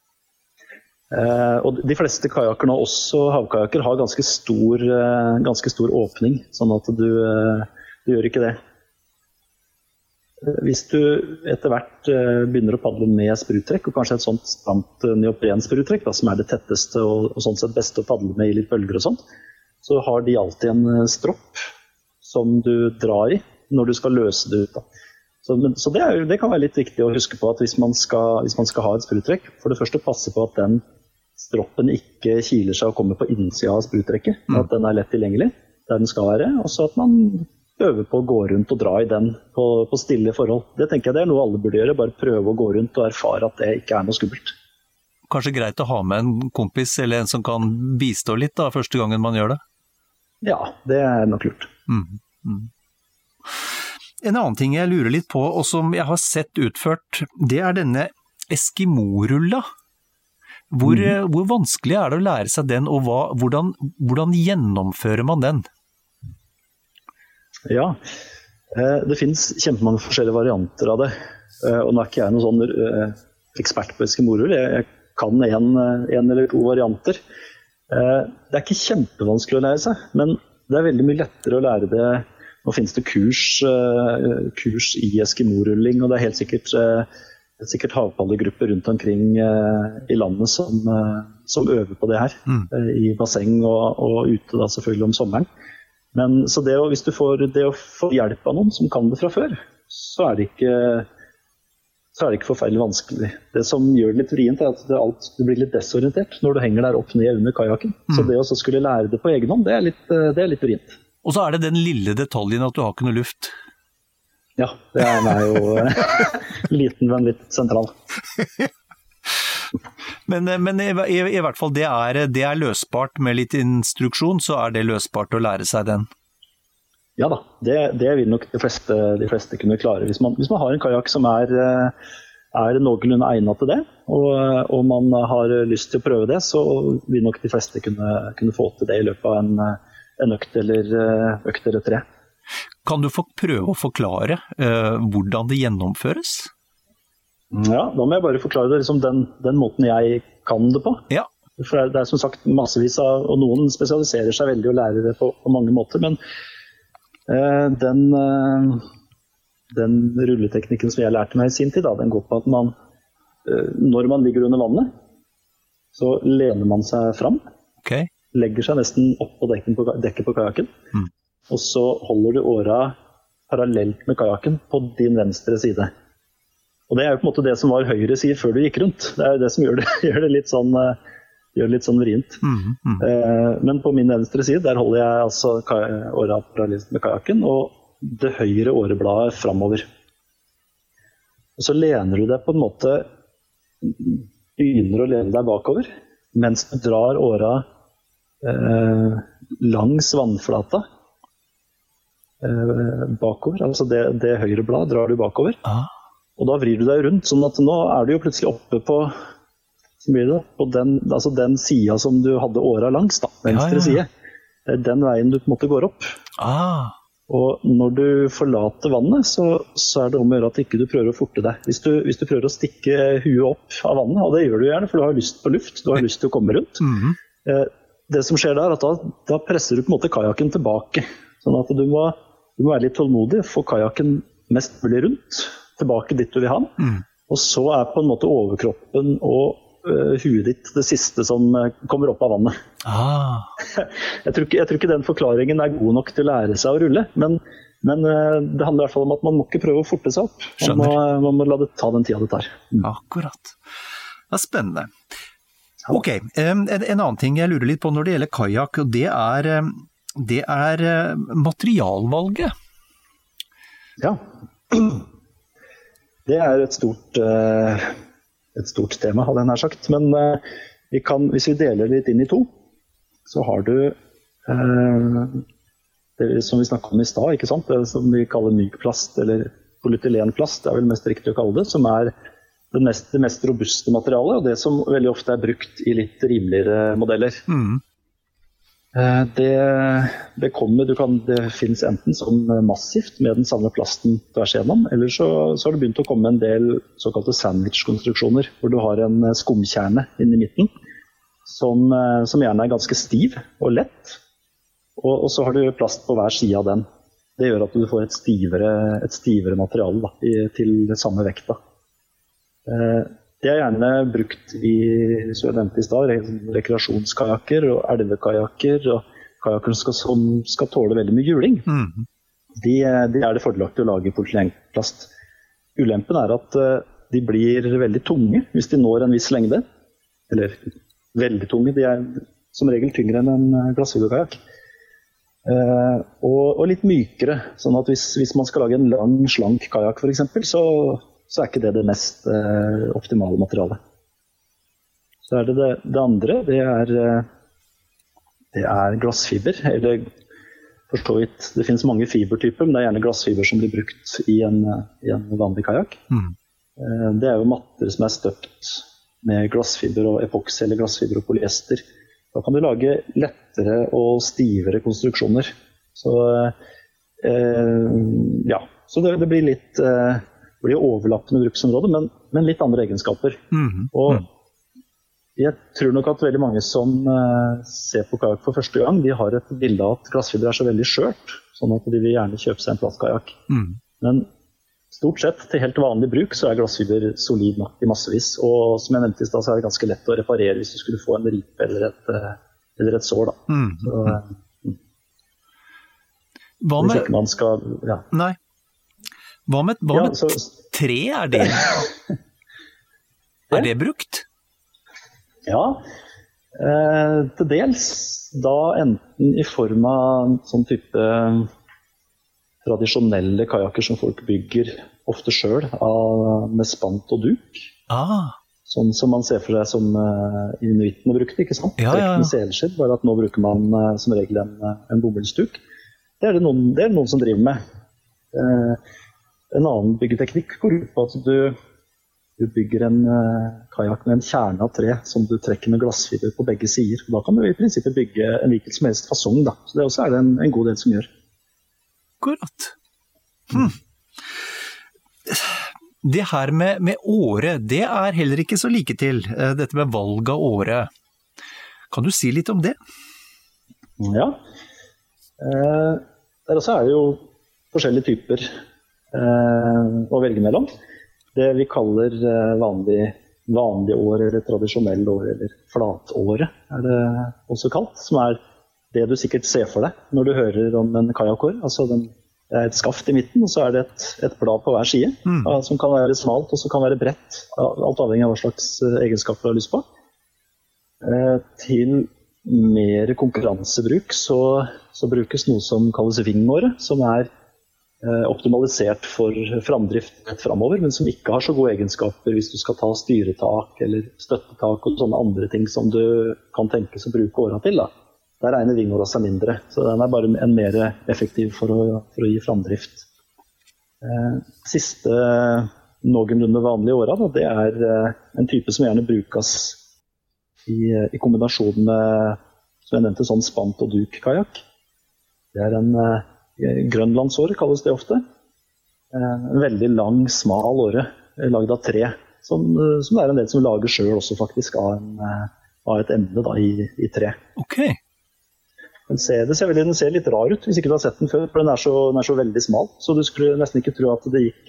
Og de fleste kajakker nå, også havkajakker, har ganske stor, ganske stor åpning, sånn at du, du gjør ikke det. Hvis du etter hvert begynner å padle med spruttrekk, og kanskje et sånt stramt neoprenspruttrekk, som er det tetteste og, og sånn sett beste å padle med i litt bølger og sånt, så har de alltid en stropp som du drar i når du skal løse det ut. Da. Så, men, så det, er, det kan være litt viktig å huske på at hvis man skal, hvis man skal ha et spruttrekk, for det første passe på at den stroppen ikke kiler seg og kommer på innsida av spruttrekket, mm. at den er lett tilgjengelig der den skal være, og så at man øve på å gå rundt og dra i den på, på stille forhold. Det tenker jeg det er noe alle burde gjøre, bare prøve å gå rundt og erfare at det ikke er noe skummelt. Kanskje greit å ha med en kompis eller en som kan bistå litt da, første gangen man gjør det? Ja, det er nok lurt. Mm. Mm. En annen ting jeg lurer litt på, og som jeg har sett utført, det er denne Eskimo-rulla. Hvor, mm. hvor vanskelig er det å lære seg den, og hva, hvordan, hvordan gjennomfører man den? Ja, det finnes kjempemange forskjellige varianter av det, og nå er ikke jeg noen sånn ekspert på Eskimo-rull, jeg kan en, en eller to varianter. Det er ikke kjempevanskelig å lære seg, men det er veldig mye lettere å lære det. Nå finnes det kurs, kurs i Eskimo-rulling, og det er helt sikkert, helt sikkert havpadlegrupper rundt omkring i landet som, som øver på det her, mm. i basseng og, og ute da selvfølgelig om sommeren. Men så det å, hvis du får det å få hjelp av noen som kan det fra før, så er det ikke, så er det ikke forferdelig vanskelig. Det som gjør det litt vrient er at det alt, du blir litt desorientert når du henger der opp ned under kajakken. Mm. Så det å så skulle lære det på egen hånd, det er litt, det er litt vrient. Og så er det den lille detaljen at du har ikke noe luft. Ja, det er jo liten, men litt sentral. men men i, i, i hvert fall, det er, det er løsbart med litt instruksjon, så er det løsbart å lære seg den. Ja da, det, det vil nok de fleste, de fleste kunne klare. Hvis man, hvis man har en kajak som er, er noenlunde egnet til det, og, og man har lyst til å prøve det, så vil nok de fleste kunne, kunne få til det i løpet av en, en økt, eller, økt eller tre. Kan du få prøve å forklare uh, hvordan det gjennomføres? Ja, da må jeg bare forklare det liksom den, den måten jeg kan det på. Ja. For det er, det er som sagt massevis av, og noen spesialiserer seg veldig og lærer det på, på mange måter, men Den, den rulleteknikken som jeg lærte meg i sin tid, da, den går på at man, når man ligger under vannet, så lener man seg fram, okay. legger seg nesten opp på dekket på, dekket på kajakken, mm. og så holder du åra parallelt med kajakken på din venstre side. Og det er jo på en måte det som var høyre side før du gikk rundt. Det er jo det som gjør det, gjør det litt sånn... gjør litt sånn vrient. Mm, mm. Eh, men på min venstre side, der holder jeg altså åra parallelt med kajakken, og det høyre årebladet fremover. Og så lener du deg på en måte, begynner å lene deg bakover, mens du drar åra eh, langs vannflata eh, bakover, altså det, det høyre bladet drar du bakover, ah. og da vrir du deg rundt, sånn at nå er du jo plutselig oppe på blir det, på den, altså den siden som du hadde åra langs, da, venstre ja, ja. side. Den veien du på en måte går opp. Ah. Og når du forlater vannet, så, så er det om å gjøre at ikke du prøver å forte deg. Hvis du, hvis du prøver å stikke huet opp av vannet, og det gjør du gjerne, for du har lyst på luft, du har lyst til å komme rundt. Mm-hmm. eh, det som skjer der, er at da, da presser du på en måte kajakken tilbake. Sånn at du må, du må være litt tålmodig, få kajakken mest mulig rundt, tilbake dit du vil ha den. Mm. Og så er på en måte overkroppen og huet ditt det siste som kommer opp av vannet. Ah. Jeg, tror ikke, jeg tror ikke den forklaringen er god nok til å lære seg å rulle, men, men det handler i hvert fall om at man må ikke prøve å forte seg opp. Man må, man må la det ta den tida det tar. Mm. Akkurat. Det er spennende. Ok, en, en annen ting jeg lurer litt på når det gjelder kajak, og det er, det er materialvalget. Ja. Det er et stort... Uh, et stort tema, hadde jeg nær sagt. Men uh, vi kan, hvis vi deler det litt inn i to, så har du uh, det som vi snakket om i stad, ikke sant? Det som vi kaller myk plast, eller polyethylenplast, det er vel mest riktig å kalle det, som er det mest, det mest robuste materialet, og det som veldig ofte er brukt i litt rimeligere modeller. Mm. Uh, det, det kommer, du kan, det finnes enten som massivt med den samme plasten tvers igjennom, eller så, så har det begynt å komme en del såkalte sandwich-konstruksjoner, hvor du har en skumkjerne inne i midten, som, som gjerne er ganske stiv og lett, og, og så har du plast på hver side av den. Det gjør at du får et stivere, et stivere materiale da, i, til samme vekta. Uh, Det er gjerne brukt i, som jeg nevnte i stad, rekreasjonskajakker og elvekajakker, og kajakker som, som skal tåle veldig mye juling. Mm. De, de er det fordelaktig å lage i polyetylenplast. Ulempen er at de blir veldig tunge hvis de når en viss lengde. Eller veldig tunge, de er som regel tyngre enn en glassfiberkajakk. Uh, og, og litt mykere, sånn at hvis, hvis man skal lage en lang, slank kajakk for eksempel, så så er ikke det det mest eh, optimale materialet. Så er det det, det andre, det er, det er glassfiber, eller forstå vidt, det finnes mange fibertyper, men det er gjerne glassfiber som blir brukt i en, i en vanlig kajakk. Mm. Eh, det er jo matter som er støpt med glassfiber og epoxy, eller glassfiber og polyester. Da kan du lage lettere og stivere konstruksjoner. Så, eh, ja, så det, det blir litt... Eh, Det blir overlappende bruksområde, men, men litt andre egenskaper. Mm-hmm. Og jeg tror nok at veldig mange som uh, ser på kajak for første gang, de har et bilde av at glassfiber er så veldig skjørt, sånn at de vil gjerne kjøpe seg en plastkajak. Mm. Men stort sett til helt vanlig bruk så er glassfiber solid nok i massevis. Og som jeg nevnte i sted, så er det ganske lett å reparere hvis du skulle få en ripe eller et, uh, eller et sår. Da. Mm. Så, uh, Hva med... Hvis ikke man skal... Ja. Nei. Hva med, hva med ja, så, tre, er det, er det brukt? Ja, eh, til dels da enten i form av sånn type tradisjonelle kajakker som folk bygger ofte selv av, med spant og duk. Ah. Sånn som man ser for seg som uh, inuittene brukte, ikke sant? Ja, ja, ja. Trekkende selskitt, bare at nå bruker man uh, som regel en, en bomullsduk. Det er det noen, det er det noen som driver med. Uh, en annen byggeteknikk går ut på at du, du bygger en uh, kajak med en kjerne av tre som du trekker med glassfiber på begge sider. Da kan du i prinsippet bygge en hvilket som helst fasong, da. Så det også er det en, en god del som gjør. Akkurat. Hm. Det her med, med åre, det er heller ikke så like til, dette med valg av åre. Kan du si litt om det? Ja, eh, der også er det jo forskjellige typer eh, å velge mellom. Det vi kaller eh, vanlig, vanlig år, eller tradisjonell år, eller flatåre, er det også kalt, som er det du sikkert ser for deg når du hører om en kajakår, altså den det er et skaft i midten, og så er det et, et blad på hver side, mm. som kan være smalt, og så kan være bredt, alt avhengig av hva slags egenskaper du har lyst på. Eh, til mer konkurransebruk så, så brukes noe som kalles vingåre, som er eh, optimalisert for framdrift rett fremover, men som ikke har så gode egenskaper hvis du skal ta styretak eller støttetak og sånne andre ting som du kan tenkes å bruke åra til, da. Der regner vingåra seg mindre, så den er bare en mer effektiv for å, for å gi framdrift. Eh, siste noenlunde vanlige åra, da, det er eh, en type som gjerne brukes i, i kombinasjon med, som jeg nevnte, sånn spant og duk-kajak. Det er en eh, grønlandsåre, kalles det ofte. Eh, en veldig lang, smal åre, lagd av tre, som, som er en del som lager selv også faktisk av, en, av et emne da, i, i tre. Ok. Den ser, det ser, veldig, den ser litt rar ut hvis ikke du har sett den før, for den er så, den er så veldig smal. Så du skulle nesten ikke tro at det gikk,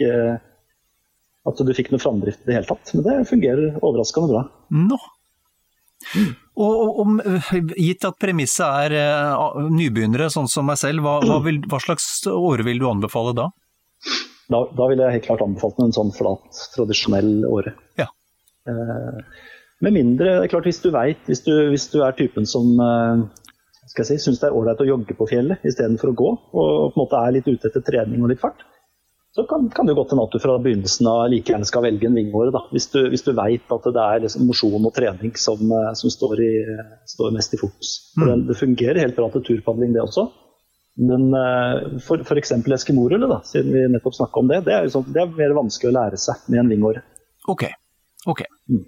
at du fikk noe framdrift i det hele tatt. Men det fungerer overraskende bra. Nå. Mm. Og om, gitt at premisset er uh, nybegynnere, sånn som meg selv, hva, hva, vil, hva slags åre vil du anbefale da? Da, da vil jeg helt klart anbefale en sånn flat, tradisjonell åre. Ja. Uh, med mindre, det er klart hvis du vet, hvis du, hvis du er typen som... Uh, skal jeg si, synes det er ordentlig å jogge på fjellet i stedet for å gå, og på en måte er litt ute etter trening og litt fart, så kan, kan det jo godt hende at du fra begynnelsen av like gjerne skal velge en vingåre, da. Hvis du, hvis du vet at det er liksom mosjon og trening som, som står, i, står mest i fokus. For det, det fungerer helt bra til turpadling det også, men for, for eksempel eskimorulle, da, siden vi nettopp snakket om det, det er, jo sånn, det er mer vanskelig å lære seg med en vingåre. Ok, ok. Mm.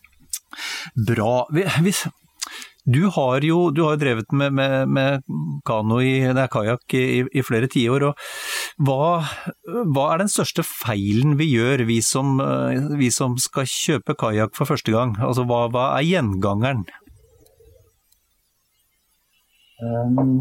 Bra. Hvis... Du har jo du har drevet med, med, med kano i, det er kajak i, i flere tiår, og hva, hva er den største feilen vi gjør, vi som, vi som skal kjøpe kajak for første gang? Altså, hva, hva er gjengangeren? Um,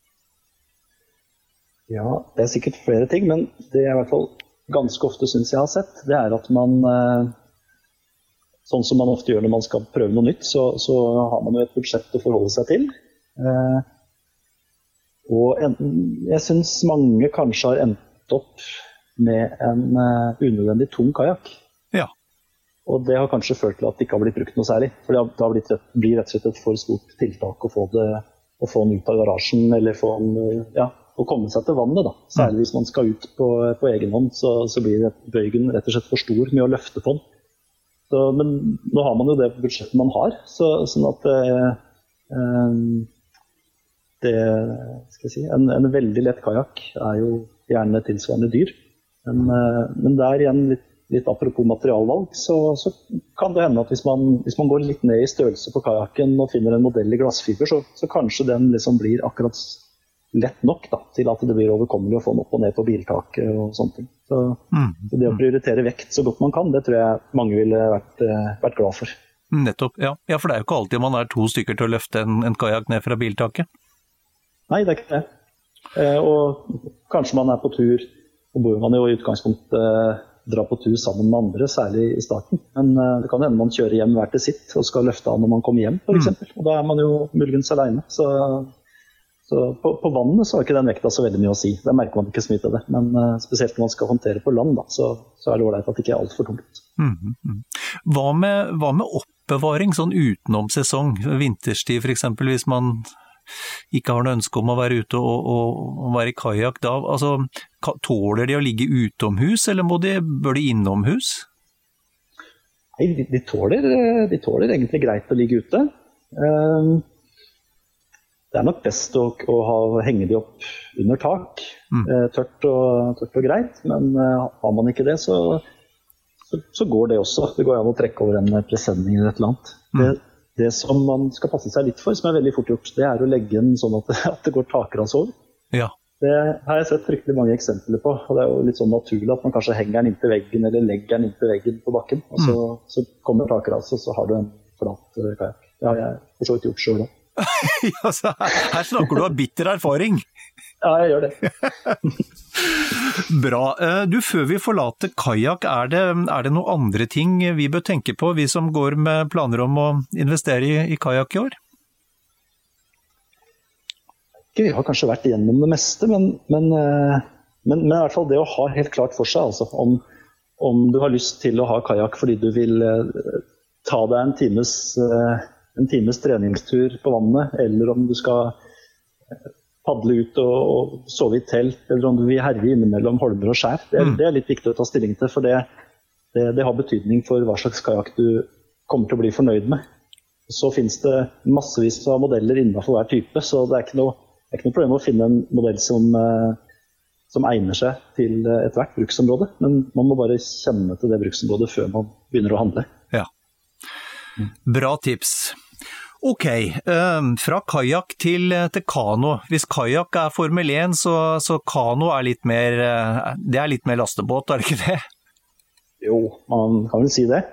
ja, det er sikkert flere ting, men det jeg i hvert fall ganske ofte synes jeg har sett, det er at man... Uh, Sånn som man ofte gjør når man skal prøve noe nytt, så, så har man jo et budsjett å forholde seg til. Eh, og en, jeg synes mange kanskje har endt opp med en uh, unødvendig tung kajak. Ja. Og det har kanskje ført til at det ikke har blitt brukt noe særlig. For det har blitt, blir rett og slett et for stort tiltak å få, det, å få den ut av garasjen, eller få den, ja, å komme seg til vannet, da. Særlig hvis man skal ut på, på egen hånd, så, så blir bøygen rett og slett for stor med å løfte på den. Så, men nå har man jo det budsjettet man har, så, sånn at eh, det, skal jeg si, en, en veldig lett kajak er jo gjerne tilsvarende dyr. Men, eh, men der igjen, litt, litt apropos materialvalg, så, så kan det hende at hvis man, hvis man går litt ned i størrelse på kajakken og finner en modell i glassfiber, så, så kanskje den liksom blir akkurat lett nok da, til at det blir overkommelig å få den opp og ned på biltaket og sånne ting. Så, mm. så det å prioritere vekt så godt man kan, det tror jeg mange ville vært, vært glad for. Nettopp, ja. Ja, for det er jo ikke alltid man er to stykker til å løfte en, en kajak ned fra biltaket. Nei, det er ikke det. Eh, og kanskje man er på tur, og bør man jo i utgangspunktet eh, dra på tur sammen med andre, særlig i starten. Men eh, det kan hende man kjører hjem hver til sitt og skal løfte av når man kommer hjem, for eksempel. Mm. Og da er man jo muligens alene, så... Så på, på vannet så har ikke den vekta så veldig mye å si. Der merker man ikke så mye til det. Men uh, spesielt når man skal håndtere på land, da, så, så er det ålreit at det ikke er alt for tungt. Mm-hmm. Hva med, hva med oppbevaring sånn utenom sesong? Vinterstid for eksempel, hvis man ikke har noe ønske om å være ute og, og, og være i kajak, da, altså, tåler de å ligge utomhus, eller må de, bør de innomhus? Nei, de, de, tåler, de tåler egentlig greit å ligge ute. Um, det er nok best å, å ha, henge de opp under tak, mm. tørt, og, tørt og greit, men uh, har man ikke det, så, så, så går det også. Det går an å trekke over en presenning eller et eller annet. Mm. Det, Det som man skal passe seg litt for, som er veldig fort gjort, det er å legge den sånn at det, at det går takrans over. Ja. Det har jeg sett fryktelig mange eksempler på, og det er jo litt sånn naturlig at man kanskje henger den inntil veggen, eller legger den inntil veggen på bakken, og så, mm. så kommer takrans, og så har du en flat kajak. Det har jeg for så vidt gjort selv da. Ja, så her, her snakker du av bitter erfaring. Ja, jeg gjør det. Bra. Du, før vi forlater kajak, er det, er det noen andre ting vi bør tenke på, vi som går med planer om å investere i, i kajak i år? Vi har kanskje vært igjennom det meste, men, men, men, men i hvert fall det å ha helt klart for seg, altså, om, om du har lyst til å ha kajak fordi du vil ta deg en times, en times treningstur på vannet, eller om du skal padle ut og, og sove i telt, eller om du vil herje innimellom holmer og skjær. Det, mm. det er litt viktig å ta stilling til, for det, det, det har betydning for hva slags kajak du kommer til å bli fornøyd med. Så finnes det massevis av modeller innenfor hver type, så det er ikke noe, det er ikke noe problem å finne en modell som, som egner seg til et hvert bruksområde, men man må bare kjenne til det bruksområdet før man begynner å handle. Ja. Bra tips. Ok, fra kajak til, til kano. Hvis kajak er Formel én, så, så kano er litt mer, det er litt mer lastebåt, er det ikke det? Jo, man kan vel si det.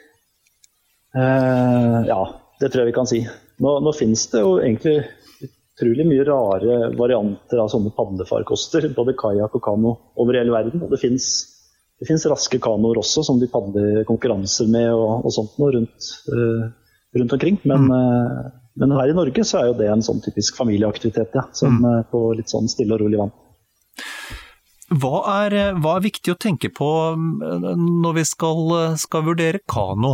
Uh, ja, det tror jeg vi kan si. Nå, nå finnes det jo egentlig utrolig mye rare varianter av sånne padlefarkoster, både kajak og kano over hele verden. Og det finnes, det finnes raske kanoer også, som de padler konkurranser med og, og sånt noe rundt uh, rundt omkring, men, mm. men her i Norge så er jo det en sånn typisk familieaktivitet, ja, som mm. på litt sånn stille og rolig vann. Hva er, hva er viktig å tenke på når vi skal, skal vurdere kano?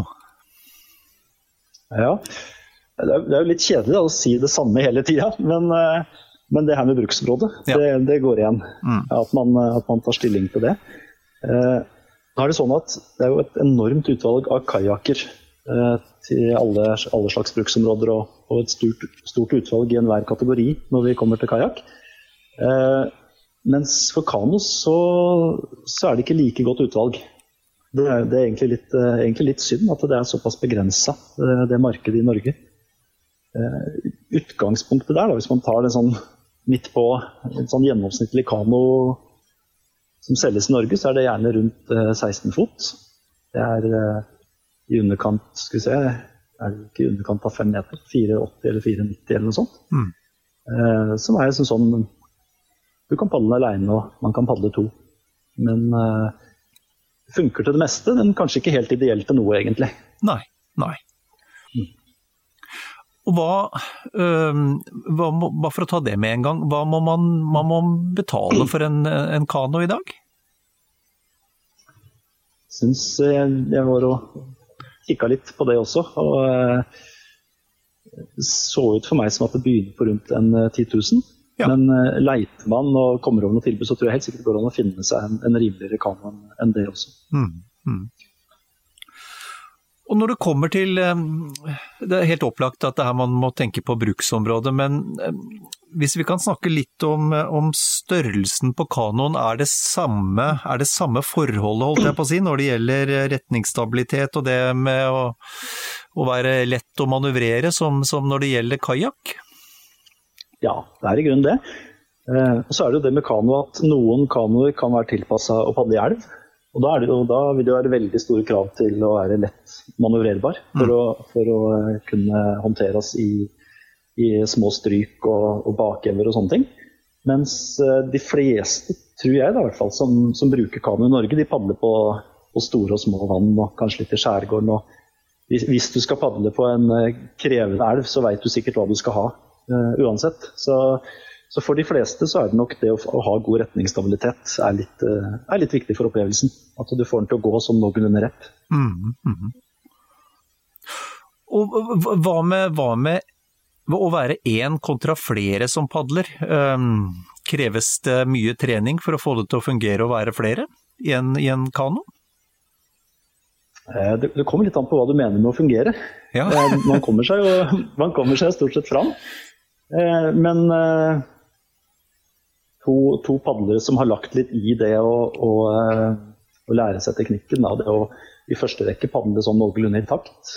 Ja, det er, det er jo litt kjedelig da, å si det samme hele tiden, men, men det her med bruksområdet, ja. det, det går igjen, mm. at, man, at man tar stilling til det. Da er det sånn at det er jo et enormt utvalg av kajakker til alle, alle slags bruksområder og, og et stort, stort utvalg i enhver kategori når vi kommer til kajak. Eh, mens for kano så, så er det ikke like godt utvalg. Det er, det er egentlig, litt, eh, egentlig litt synd at det er såpass begrenset, eh, det markedet i Norge. Eh, utgangspunktet der, da, hvis man tar det sånn midt på en sånn gjennomsnittlig kano som selges i Norge, så er det gjerne rundt eh, seksten fot. Det er eh, i underkant, skal vi se, er det ikke i underkant av fem meter, fire åtti eller fire nitti eller noe sånt. Mm. Eh, som er sånn, sånn, du kan padle alene og man kan padle to. Men eh, det funker til det meste, men kanskje ikke helt ideelt til noe egentlig. Nei, nei. Mm. Og hva, øh, hva må, bare for å ta det med en gang, hva må man, man må betale for en, en kano i dag? Syns jeg, jeg var å kikket litt på det også, og eh, så ut for meg som at det begynner på rundt en ti tusen. Ja. Men eh, leiter man og kommer over noe tilbud, så tror jeg helt sikkert går an å finne seg en, en rimeligere kano enn det også. Mm, mm. Og når det kommer til, det er helt opplagt at det her man må tenke på bruksområdet, men hvis vi kan snakke litt om, om størrelsen på kanoen, er det samme, er det samme forholdet, holdt jeg på å si, når det gjelder retningsstabilitet og det med å, å være lett å manøvrere som, som når det gjelder kajak? Ja, det er i grunnen det. Eh, og så er det jo det med kano at noen kanoer kan være tilpasset å padle i elv. Og da, er det jo, da vil det være veldig store krav til å være lett manøvrerbar for, mm. å, for å kunne håndteres i, i små stryk og, og bakever og sånne ting. Mens de fleste, tror jeg da, i hvert fall, som, som bruker kano i Norge, de padler på, på store og små vann og kanskje litt i skjærgården. Og hvis, hvis du skal padle på en krevende elv, så vet du sikkert hva du skal ha uh, uansett. Så, så for de fleste så er det nok det å, å ha god retningsstabilitet er litt, er litt viktig for opplevelsen. At du får den til å gå som noenlunde rett. Mm, mm. Og hva med, hva med å være en kontra flere som padler? Um, kreves det mye trening for å få det til å fungere og være flere i en, i en kano? Det, det kommer litt an på hva du mener med å fungere. Ja. man, kommer seg jo, man kommer seg stort sett fram. Men to, to padlere som har lagt litt i det å, å, å lære seg teknikken, da, det å i første rekke padle sånn noenlunde i takt,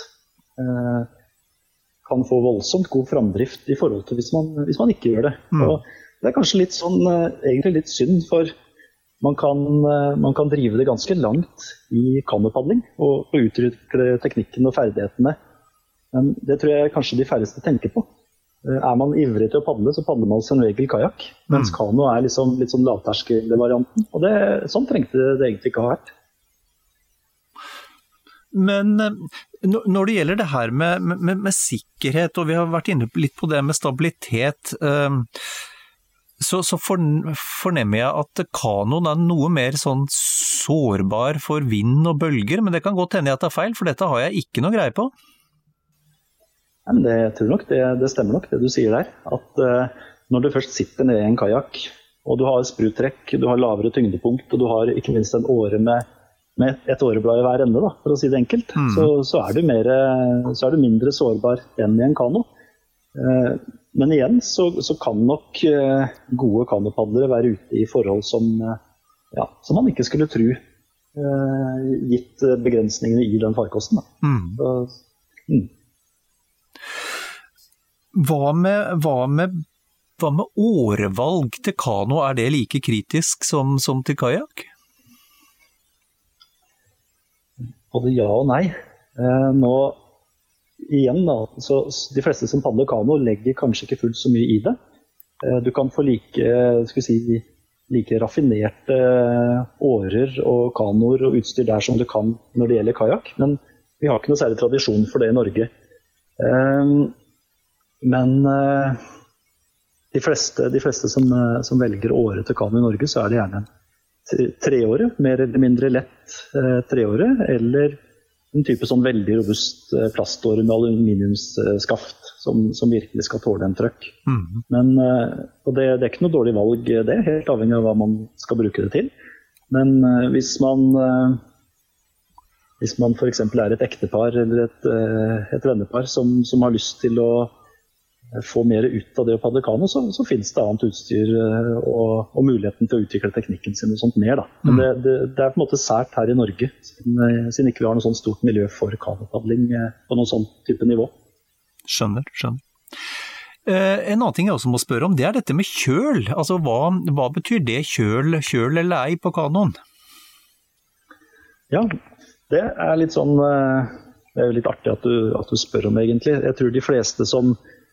kan få voldsomt god framdrift i forhold til hvis man, hvis man ikke gjør det. Mm. Og det er kanskje litt sånn, egentlig litt synd, for Man kan, man kan drive det ganske langt i kanopadling og, og utvikle teknikken og ferdighetene. Men det tror jeg kanskje de færreste tenker på. Er man ivrig til å padle, så padler man som regel kajak. Mens mm. kano er liksom, litt sånn lavterskelvarianten. Og det, sånn trengte det egentlig ikke ha vært. Men når det gjelder det her med, med, med sikkerhet, og vi har vært inne litt på det med stabilitet, Så, så fornemmer jeg at kanoen er noe mer sånn sårbar for vind og bølger, men det kan godt hende jeg tar feil, for dette har jeg ikke noe greie på. Nei, men det, jeg tror nok det, det stemmer nok det du sier der, at uh, når du først sitter nede i en kajak, og du har spruttrekk, du har lavere tyngdepunkt, og du har ikke minst en åre med, med et åreblad i hver ende, da, for å si det enkelt, mm. så, så, er du mer, så er du mindre sårbar enn i en kano. Uh, Men igjen så, så kan nok uh, gode kanopadlere være ute i forhold som, uh, ja, som man ikke skulle tro, uh, gitt begrensningene i den farkosten. Mm. Så, mm. Hva, med, hva, med, hva med årevalg til kano? Er det like kritisk som, som til kajak? Både ja og nei. Uh, nå Igjen da, så de fleste som padler kano legger kanskje ikke fullt så mye i det. Du kan få like, skal vi si, like raffinerte årer og kanoer og utstyr der som du kan når det gjelder kajak, men vi har ikke noe særlig tradisjon for det i Norge. Men de fleste, de fleste som, som velger året til kano i Norge, så er det gjerne treåret, mer eller mindre lett treåret, eller en type sånn veldig robust plaståre med aluminiumsskaft som, som virkelig skal tåle en trøkk. Mm. Men, og det, det er ikke noe dårlig valg, det er helt avhengig av hva man skal bruke det til. Men hvis man, hvis man for eksempel er et ektepar eller et, et vennepar som, som har lyst til å få mer ut av det å padle kano, så, så finnes det annet utstyr og, og muligheten til å utvikle teknikken sin og sånt mer. Da. Men det, det, det er på en måte sært her i Norge, siden, siden ikke vi har noe sånt stort miljø for kanopadling på noen sånn type nivå. Skjønner, skjønner. Eh, en annen ting jeg også må spørre om, det er dette med kjøl. Altså, hva, hva betyr det kjøl, kjøl eller ei på kanoen? Ja, det er litt sånn, det er jo litt artig at du, at du spør om egentlig. Jeg tror de fleste som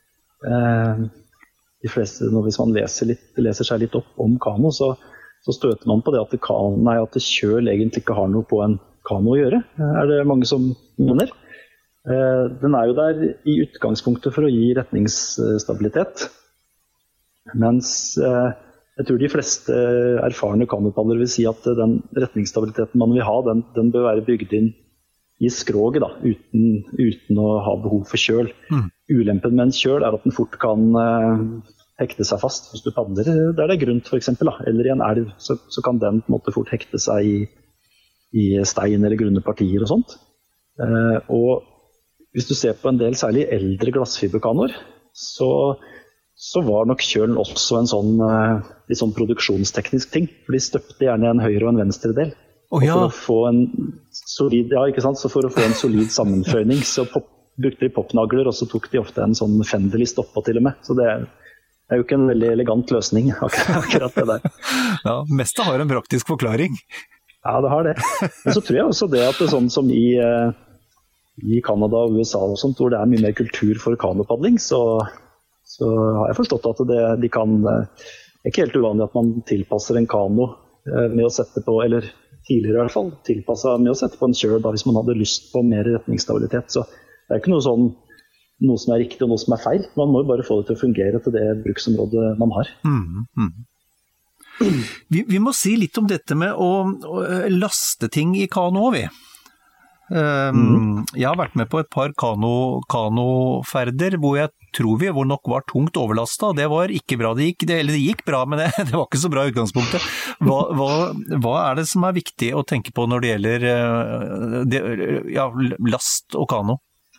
de fleste, hvis man leser, litt, leser seg litt opp om kano, så, så støter man på det at, det kan, nei, at det kjøl egentlig ikke har noe på en kano å gjøre. Er det mange som mener? Den er jo der i utgangspunktet for å gi retningsstabilitet. Mens jeg tror de fleste erfarne kanopadlere vil si at den retningsstabiliteten man vil ha, den, den bør være bygd inn i skroget, da, uten, uten å ha behov for kjøl. Mm. Ulempen med en kjøl er at den fort kan uh, hekte seg fast hvis du padler der det er grunt for eksempel, da. Eller i en elv, så, så kan den på en måte fort hekte seg i, i stein eller grunne partier og sånt. Uh, og hvis du ser på en del særlig eldre glassfiberkanoer, så, så var nok kjølen også en sånn, uh, litt sånn produksjonsteknisk ting, for de støpte gjerne en høyre og en venstre del. Oh, ja. For å få en solid, ja, ikke sant? Så for å få en solid sammenføyning, så pop, brukte de popnagler, og så tok de ofte en sånn fenderlist oppå til og med. Så det er, det er jo ikke en veldig elegant løsning, akkurat det der. Ja, meste har en praktisk forklaring. Ja, det har det. Men så tror jeg også det at det er sånn som i, i Canada og U S A og sånt, hvor det er mye mer kultur for kanopadling, så, så har jeg forstått at det, de kan, det er ikke helt uvanlig at man tilpasser en kano med å sette på, eller tidligere i hvert fall, tilpasset med å sette på en kjøl da, hvis man hadde lyst på mer retningsstabilitet. Så det er ikke noe sånn noe som er riktig og noe som er feil. Man må jo bare få det til å fungere til det bruksområdet man har. Mm, mm. Vi, vi må si litt om dette med å, å laste ting i kano, vi. Um, mm. Jeg har vært med på et par kano, kanoferder hvor jeg tror vi hvor nok var tungt overlastet, og det var ikke bra. Det gikk, det, eller det gikk bra, men det, det var ikke så bra i utgangspunktet. Hva, hva, hva er det som er viktig å tenke på når det gjelder uh, det, ja, last og kano?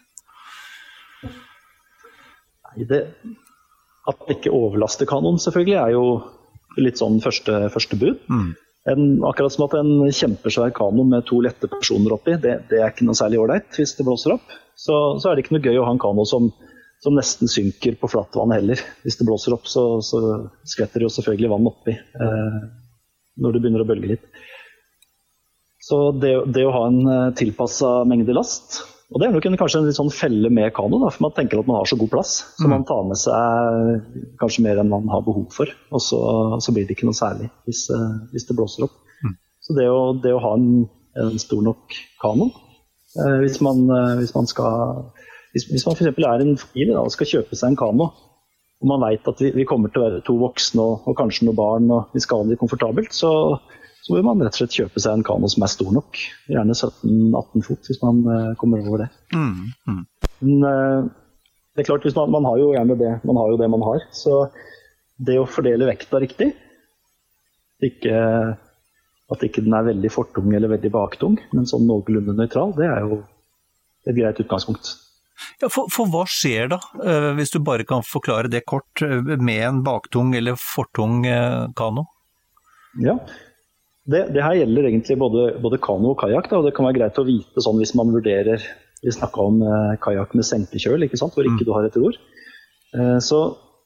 Nei, det, at det ikke overlaster kanoen selvfølgelig er jo litt sånn første, første bud. Mm. En, akkurat som at en kjempesvær kano med to lette personer oppi, det, det er ikke noe særlig ordentlig hvis det blåser opp. Så, så er det ikke noe gøy å ha en kano som, som nesten synker på flatt vann heller. Hvis det blåser opp, så, så skvetter det jo selvfølgelig vann oppi eh, når det begynner å bølge litt. Så det, det å ha en tilpasset mengde last, og det er nok en, kanskje en litt sånn felle med kano, da, for man tenker at man har så god plass, så man tar med seg kanskje mer enn man har behov for, og så, så blir det ikke noe særlig hvis, hvis det blåser opp. Mm. Så det å, det å ha en, en stor nok kano, eh, hvis, man, hvis man skal, hvis, hvis man for eksempel er en familie da, og skal kjøpe seg en kano, og man vet at vi, vi kommer til å være to voksne og, og kanskje noen barn, og vi skal ha det komfortabelt, så så vil man rett og slett kjøpe seg en kano som er stor nok. Gjerne sytten atten fot, hvis man uh, kommer over det. Mm, mm. Men uh, det er klart, hvis man, man har jo gjerne det man har, jo det man har. Så det å fordele vekta riktig, ikke, at ikke den er veldig fortung eller veldig baktung, men sånn noenlunde nøytral, det er jo et greit utgangspunkt. Ja, for, for hva skjer da, uh, hvis du bare kan forklare det kort, uh, med en baktung eller fortung uh, kano? Ja, Det, det her gjelder egentlig både, både kano og kajak, da, og det kan være greit å vite sånn hvis man vurderer, vi snakket om eh, kajak med senkekjøl, ikke sant, hvor ikke mm. du har et ror. Eh, så,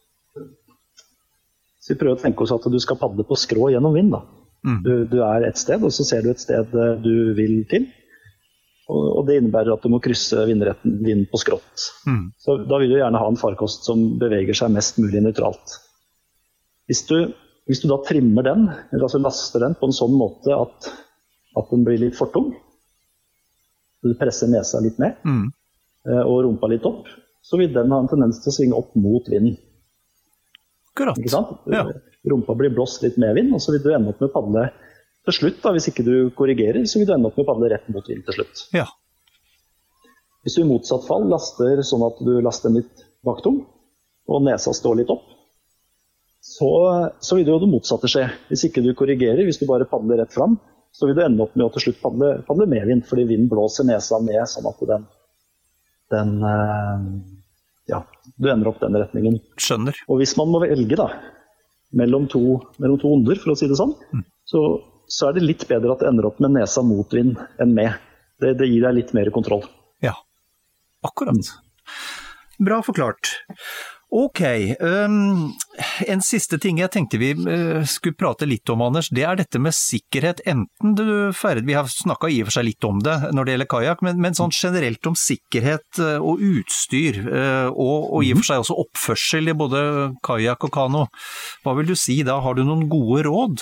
så vi prøver å tenke oss at du skal padle på skrå gjennom vind. Da. Mm. Du, du er et sted, og så ser du et sted du vil til, og, og det innebærer at du må krysse vindretten, vind på skrått. Mm. Så da vil du gjerne ha en farkost som beveger seg mest mulig nøytralt. Hvis du Hvis du da trimmer den, eller altså laster den på en sånn måte at, at den blir litt for tung, du presser nesa litt ned mm. og rumpa litt opp, så vil den ha en tendens til å svinge opp mot vinden. Akkurat. Ikke sant? Ja. Rumpa blir blåst litt med vind, og så vil du ende opp med å padle til slutt. Da, hvis ikke du korrigerer, så vil du ende opp med å padle rett mot vind til slutt. Ja. Hvis du i motsatt fall laster sånn at du laster den litt baktung, og nesa står litt opp, Så, så vil det jo det motsatte skje. Hvis ikke du korrigerer, hvis du bare padler rett fram, så vil du ende opp med å til slutt padle, padle med vind, fordi vind blåser nesa med, sånn at den, den ja, du ender opp den retningen. Skjønner. Og hvis man må velge da, mellom to, mellom to onder, for å si det sånn, mm. så, så er det litt bedre at det ender opp med nesa mot vind enn med. Det, det gir deg litt mer kontroll. Ja, akkurat. Mm. Bra forklart. Ok, um, en siste ting jeg tenkte vi uh, skulle prate litt om, Anders, det er dette med sikkerhet. Enten du ferdig, vi har snakket i og for seg litt om det når det gjelder kajak, men, men sånn generelt om sikkerhet uh, og utstyr, uh, og, og i og for seg også oppførsel i både kajak og kano. Hva vil du si da? Har du noen gode råd?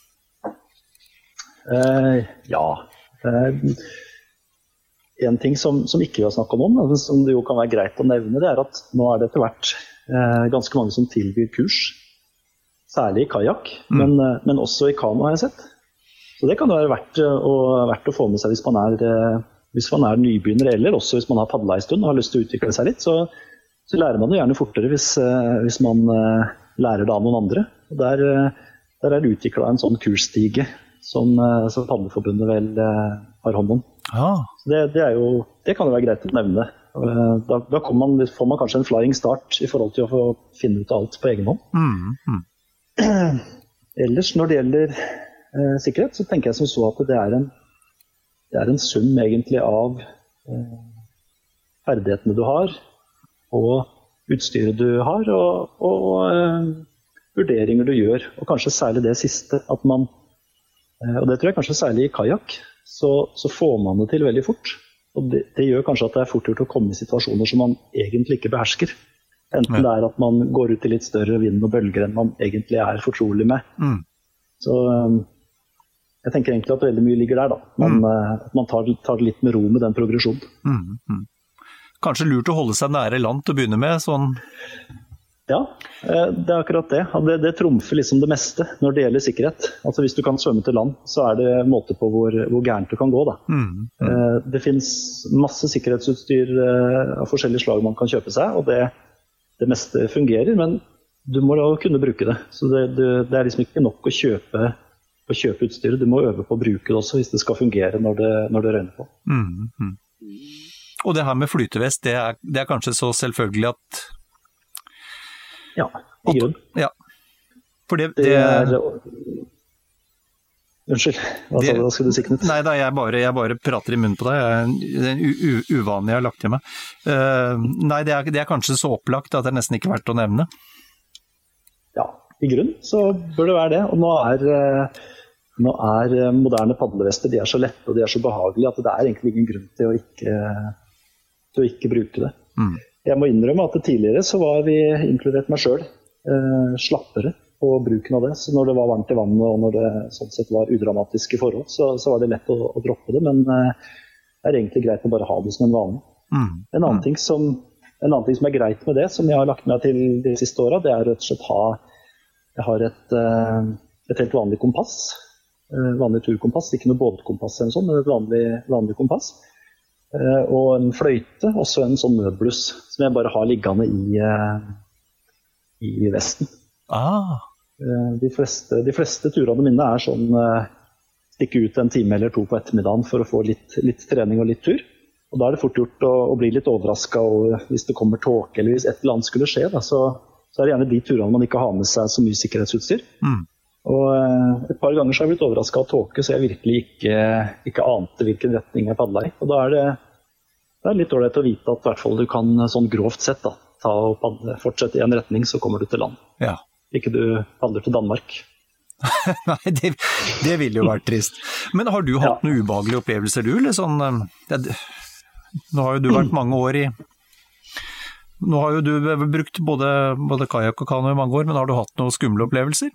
Uh, ja, uh, en ting som, som ikke vi har snakket om, men som det jo kan være greit å nevne, det er at nå er det etter hvert eh, ganske mange som tilbyr kurs, særlig i kajak, mm. men, eh, men også i kano har jeg sett. Så det kan være verdt å, verdt å få med seg hvis man er, eh, hvis man er nybegynner, eller også hvis man har padlet en stund og har lyst til å utvikle seg litt, så, så lærer man det gjerne fortere hvis, eh, hvis man eh, lærer det av noen andre. Og der, eh, der er det utviklet en sånn kursstige som, eh, som Padleforbundet vel eh, har hånd om. Ah. Det, det, er jo, det kan jo være greit å nevne. Da, da man, får man kanskje en flying start i forhold til å få finne ut alt på egen hånd. Mm, mm. Ellers når det gjelder eh, sikkerhet, så tenker jeg som så at det er en, det er en sum egentlig av eh, ferdighetene du har, og utstyret du har, og, og eh, vurderinger du gjør. Og kanskje særlig det siste, at man, eh, og det tror jeg kanskje særlig i kajak, Så, så får man det til veldig fort. Og det, det gjør kanskje at det er fort gjort å komme i situasjoner som man egentlig ikke behersker. Enten ja. Det er at man går ut i litt større vind og bølger enn man egentlig er fortrolig med. Mm. Så jeg tenker egentlig at veldig mye ligger der da. Man, mm. At man tar, tar det litt med ro med den progresjonen. Mm. Mm. kanskje lurt å holde seg nære land til å begynne med, sånn... Ja, det er akkurat det. Det, det trumfer liksom det meste når det gjelder sikkerhet. Altså hvis du kan svømme til land, så er det en måte på hvor, hvor gærent du kan gå. Da. Mm, mm. Det finnes masse sikkerhetsutstyr av forskjellige slag man kan kjøpe seg, og det, det meste fungerer, men du må da kunne bruke det. Så det, det, det er liksom ikke nok å kjøpe, å kjøpe utstyret, du må øve på å bruke det også hvis det skal fungere når det, når det røyner på. Mm, mm. Og det her med flytevest, det er, det er kanskje så selvfølgelig at Ja, i grunn. Ja. For det, det, det er... Unnskyld, hva, det, hva skal du si, Knut? Nei da, jeg bare, jeg bare prater i munnen på deg. Det er en uvanlig jeg har lagt til meg. Uh, nei, det er, det er kanskje så opplagt at det er nesten ikke verdt å nevne. Ja, i grunn så bør det være det. Og nå er, nå er moderne padlevester, de er så lette og de er så behagelige at det er egentlig ingen grunn til å ikke, til å ikke bruke det. Mm. Jeg må innrømme at tidligere så var vi, inkludert meg selv, eh, slappere på bruken av det. Så når det var varmt i vannet og når det sånn sett var udramatiske forhold, så, så var det lett å, å droppe det. Men eh, det er egentlig greit å bare ha det som en vane. Mm. En, annen ting som, en annen ting som er greit med det, som jeg har lagt meg til de siste årene, det er rett og slett ha, jeg har et, eh, et helt vanlig kompass. Eh, vanlig turkompass, ikke noe båtkompass eller sånn, men et vanlig, vanlig kompass. Og en fløyte, også en sånn nødbluss som jeg bare har liggende i, i vesten. Ah. De fleste, de fleste turene mine er sånn stikke ut en time eller to på ettermiddagen for å få litt, litt trening og litt tur. Og da er det fort gjort å, å bli litt overrasket hvis det kommer tåke eller hvis et eller annet skulle skje, da, så, så er det gjerne de turene man ikke har med seg så mye sikkerhetsutstyr. Mm. Og et par ganger så har jeg blitt overrasket av tåke, så jeg virkelig ikke, ikke ante hvilken retning jeg padlet i. Og da er det, det er litt dårlig å vite at i hvert fall du kan sånn grovt sett da, ta og padle, fortsette i en retning, så kommer du til land. Ja. Ikke du padler til Danmark. Nei, det, det ville jo vært trist. Men har du hatt ja. noen ubehagelige opplevelser du, eller sånn? Ja, nå har jo du vært mange år i... Nå har jo du brukt både, både kajak og kano i mange år, men har du hatt noen skumle opplevelser?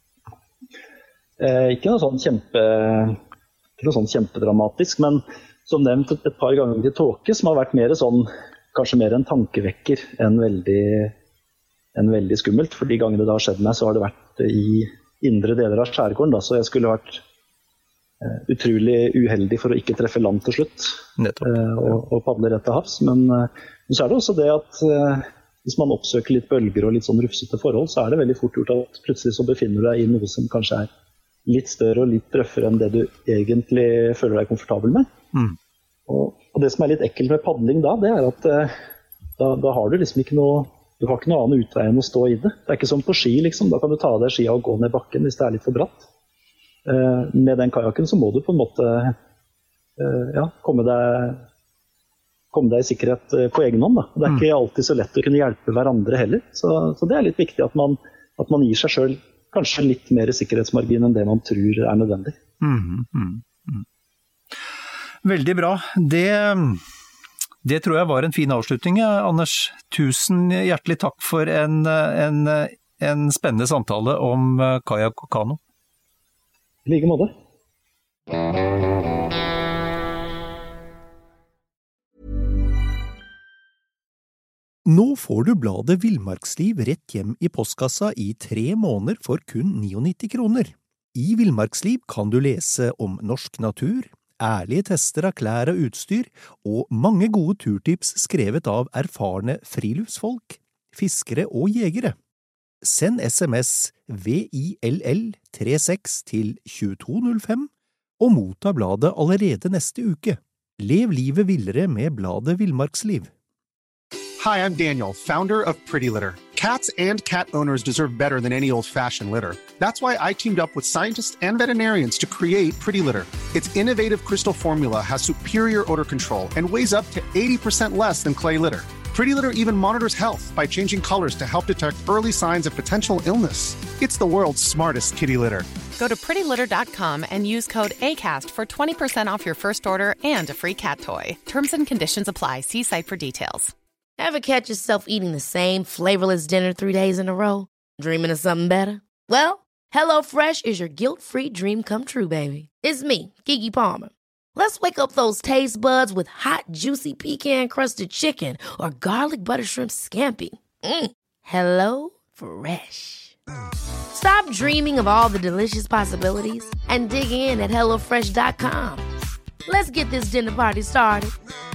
Eh, ikke noe sånn kjempe, ikke noe sånn kjempedramatisk, men som nevnt et, et par ganger til tåke, som har vært mer sånn, kanskje mer en tankevekker enn veldig, enn veldig skummelt. For de gangene det har skjedd meg, så har det vært i indre deler av skjærgården, da, så jeg skulle vært eh, utrolig uheldig for å ikke treffe land til slutt, eh, og, og padle rett til havs. Men, eh, men så er det også det at eh, hvis man oppsøker litt bølger og litt sånn rufsete forhold, så er det veldig fort gjort at plutselig så befinner du deg i noe som kanskje er litt større og litt røffere enn det du egentlig føler deg komfortabel med. Mm. Og, og det som er litt ekkelt med padling da, det er at eh, da, da har du liksom ikke noe, du har ikke noe annen utvei enn å stå i det. Det er ikke som på ski, liksom. Da kan du ta av deg skia og gå ned bakken hvis det er litt for bratt. Eh, med den kajakken så må du på en måte eh, ja, komme deg, komme deg i sikkerhet på egen hånd. Da. Det er ikke alltid så lett å kunne hjelpe hverandre heller. Så, så det er litt viktig at man, at man gir seg selv kanskje litt mer sikkerhetsmargin enn det man tror er nødvendig. Mm, mm, mm. Veldig bra. Det, det tror jeg var en fin avslutning, Anders. Tusen hjertelig takk for en, en, en spennende samtale om kajak og kano. I like måte. Nå får du bladet Villmarksliv rett hjem i postkassa i tre måneder for kun nittini kroner. I Villmarksliv kan du lese om norsk natur, ærlige tester av klær og utstyr, og mange gode turtips skrevet av erfarne friluftsfolk, fiskere og jegere. Send sms V I L L trettiseks til to to null fem og motta bladet allerede neste uke. Lev livet villere med bladet Villmarksliv. Hi, I'm Daniel, founder of Pretty Litter. Cats and cat owners deserve better than any old-fashioned litter. That's why I teamed up with scientists and veterinarians to create Pretty Litter. Its innovative crystal formula has superior odor control and weighs up to eighty percent less than clay litter. Pretty Litter even monitors health by changing colors to help detect early signs of potential illness. It's the world's smartest kitty litter. Go to pretty litter dot com and use code ACAST for twenty percent off your first order and a free cat toy. Terms and conditions apply. See site for details. Ever catch yourself eating the same flavorless dinner three days in a row? Dreaming of something better? Well, HelloFresh is your guilt-free dream come true, baby. It's me, Keke Palmer. Let's wake up those taste buds with hot, juicy pecan-crusted chicken or garlic butter shrimp scampi. Mm. Hello Fresh. Stop dreaming of all the delicious possibilities and dig in at hello fresh dot com. Let's get this dinner party started.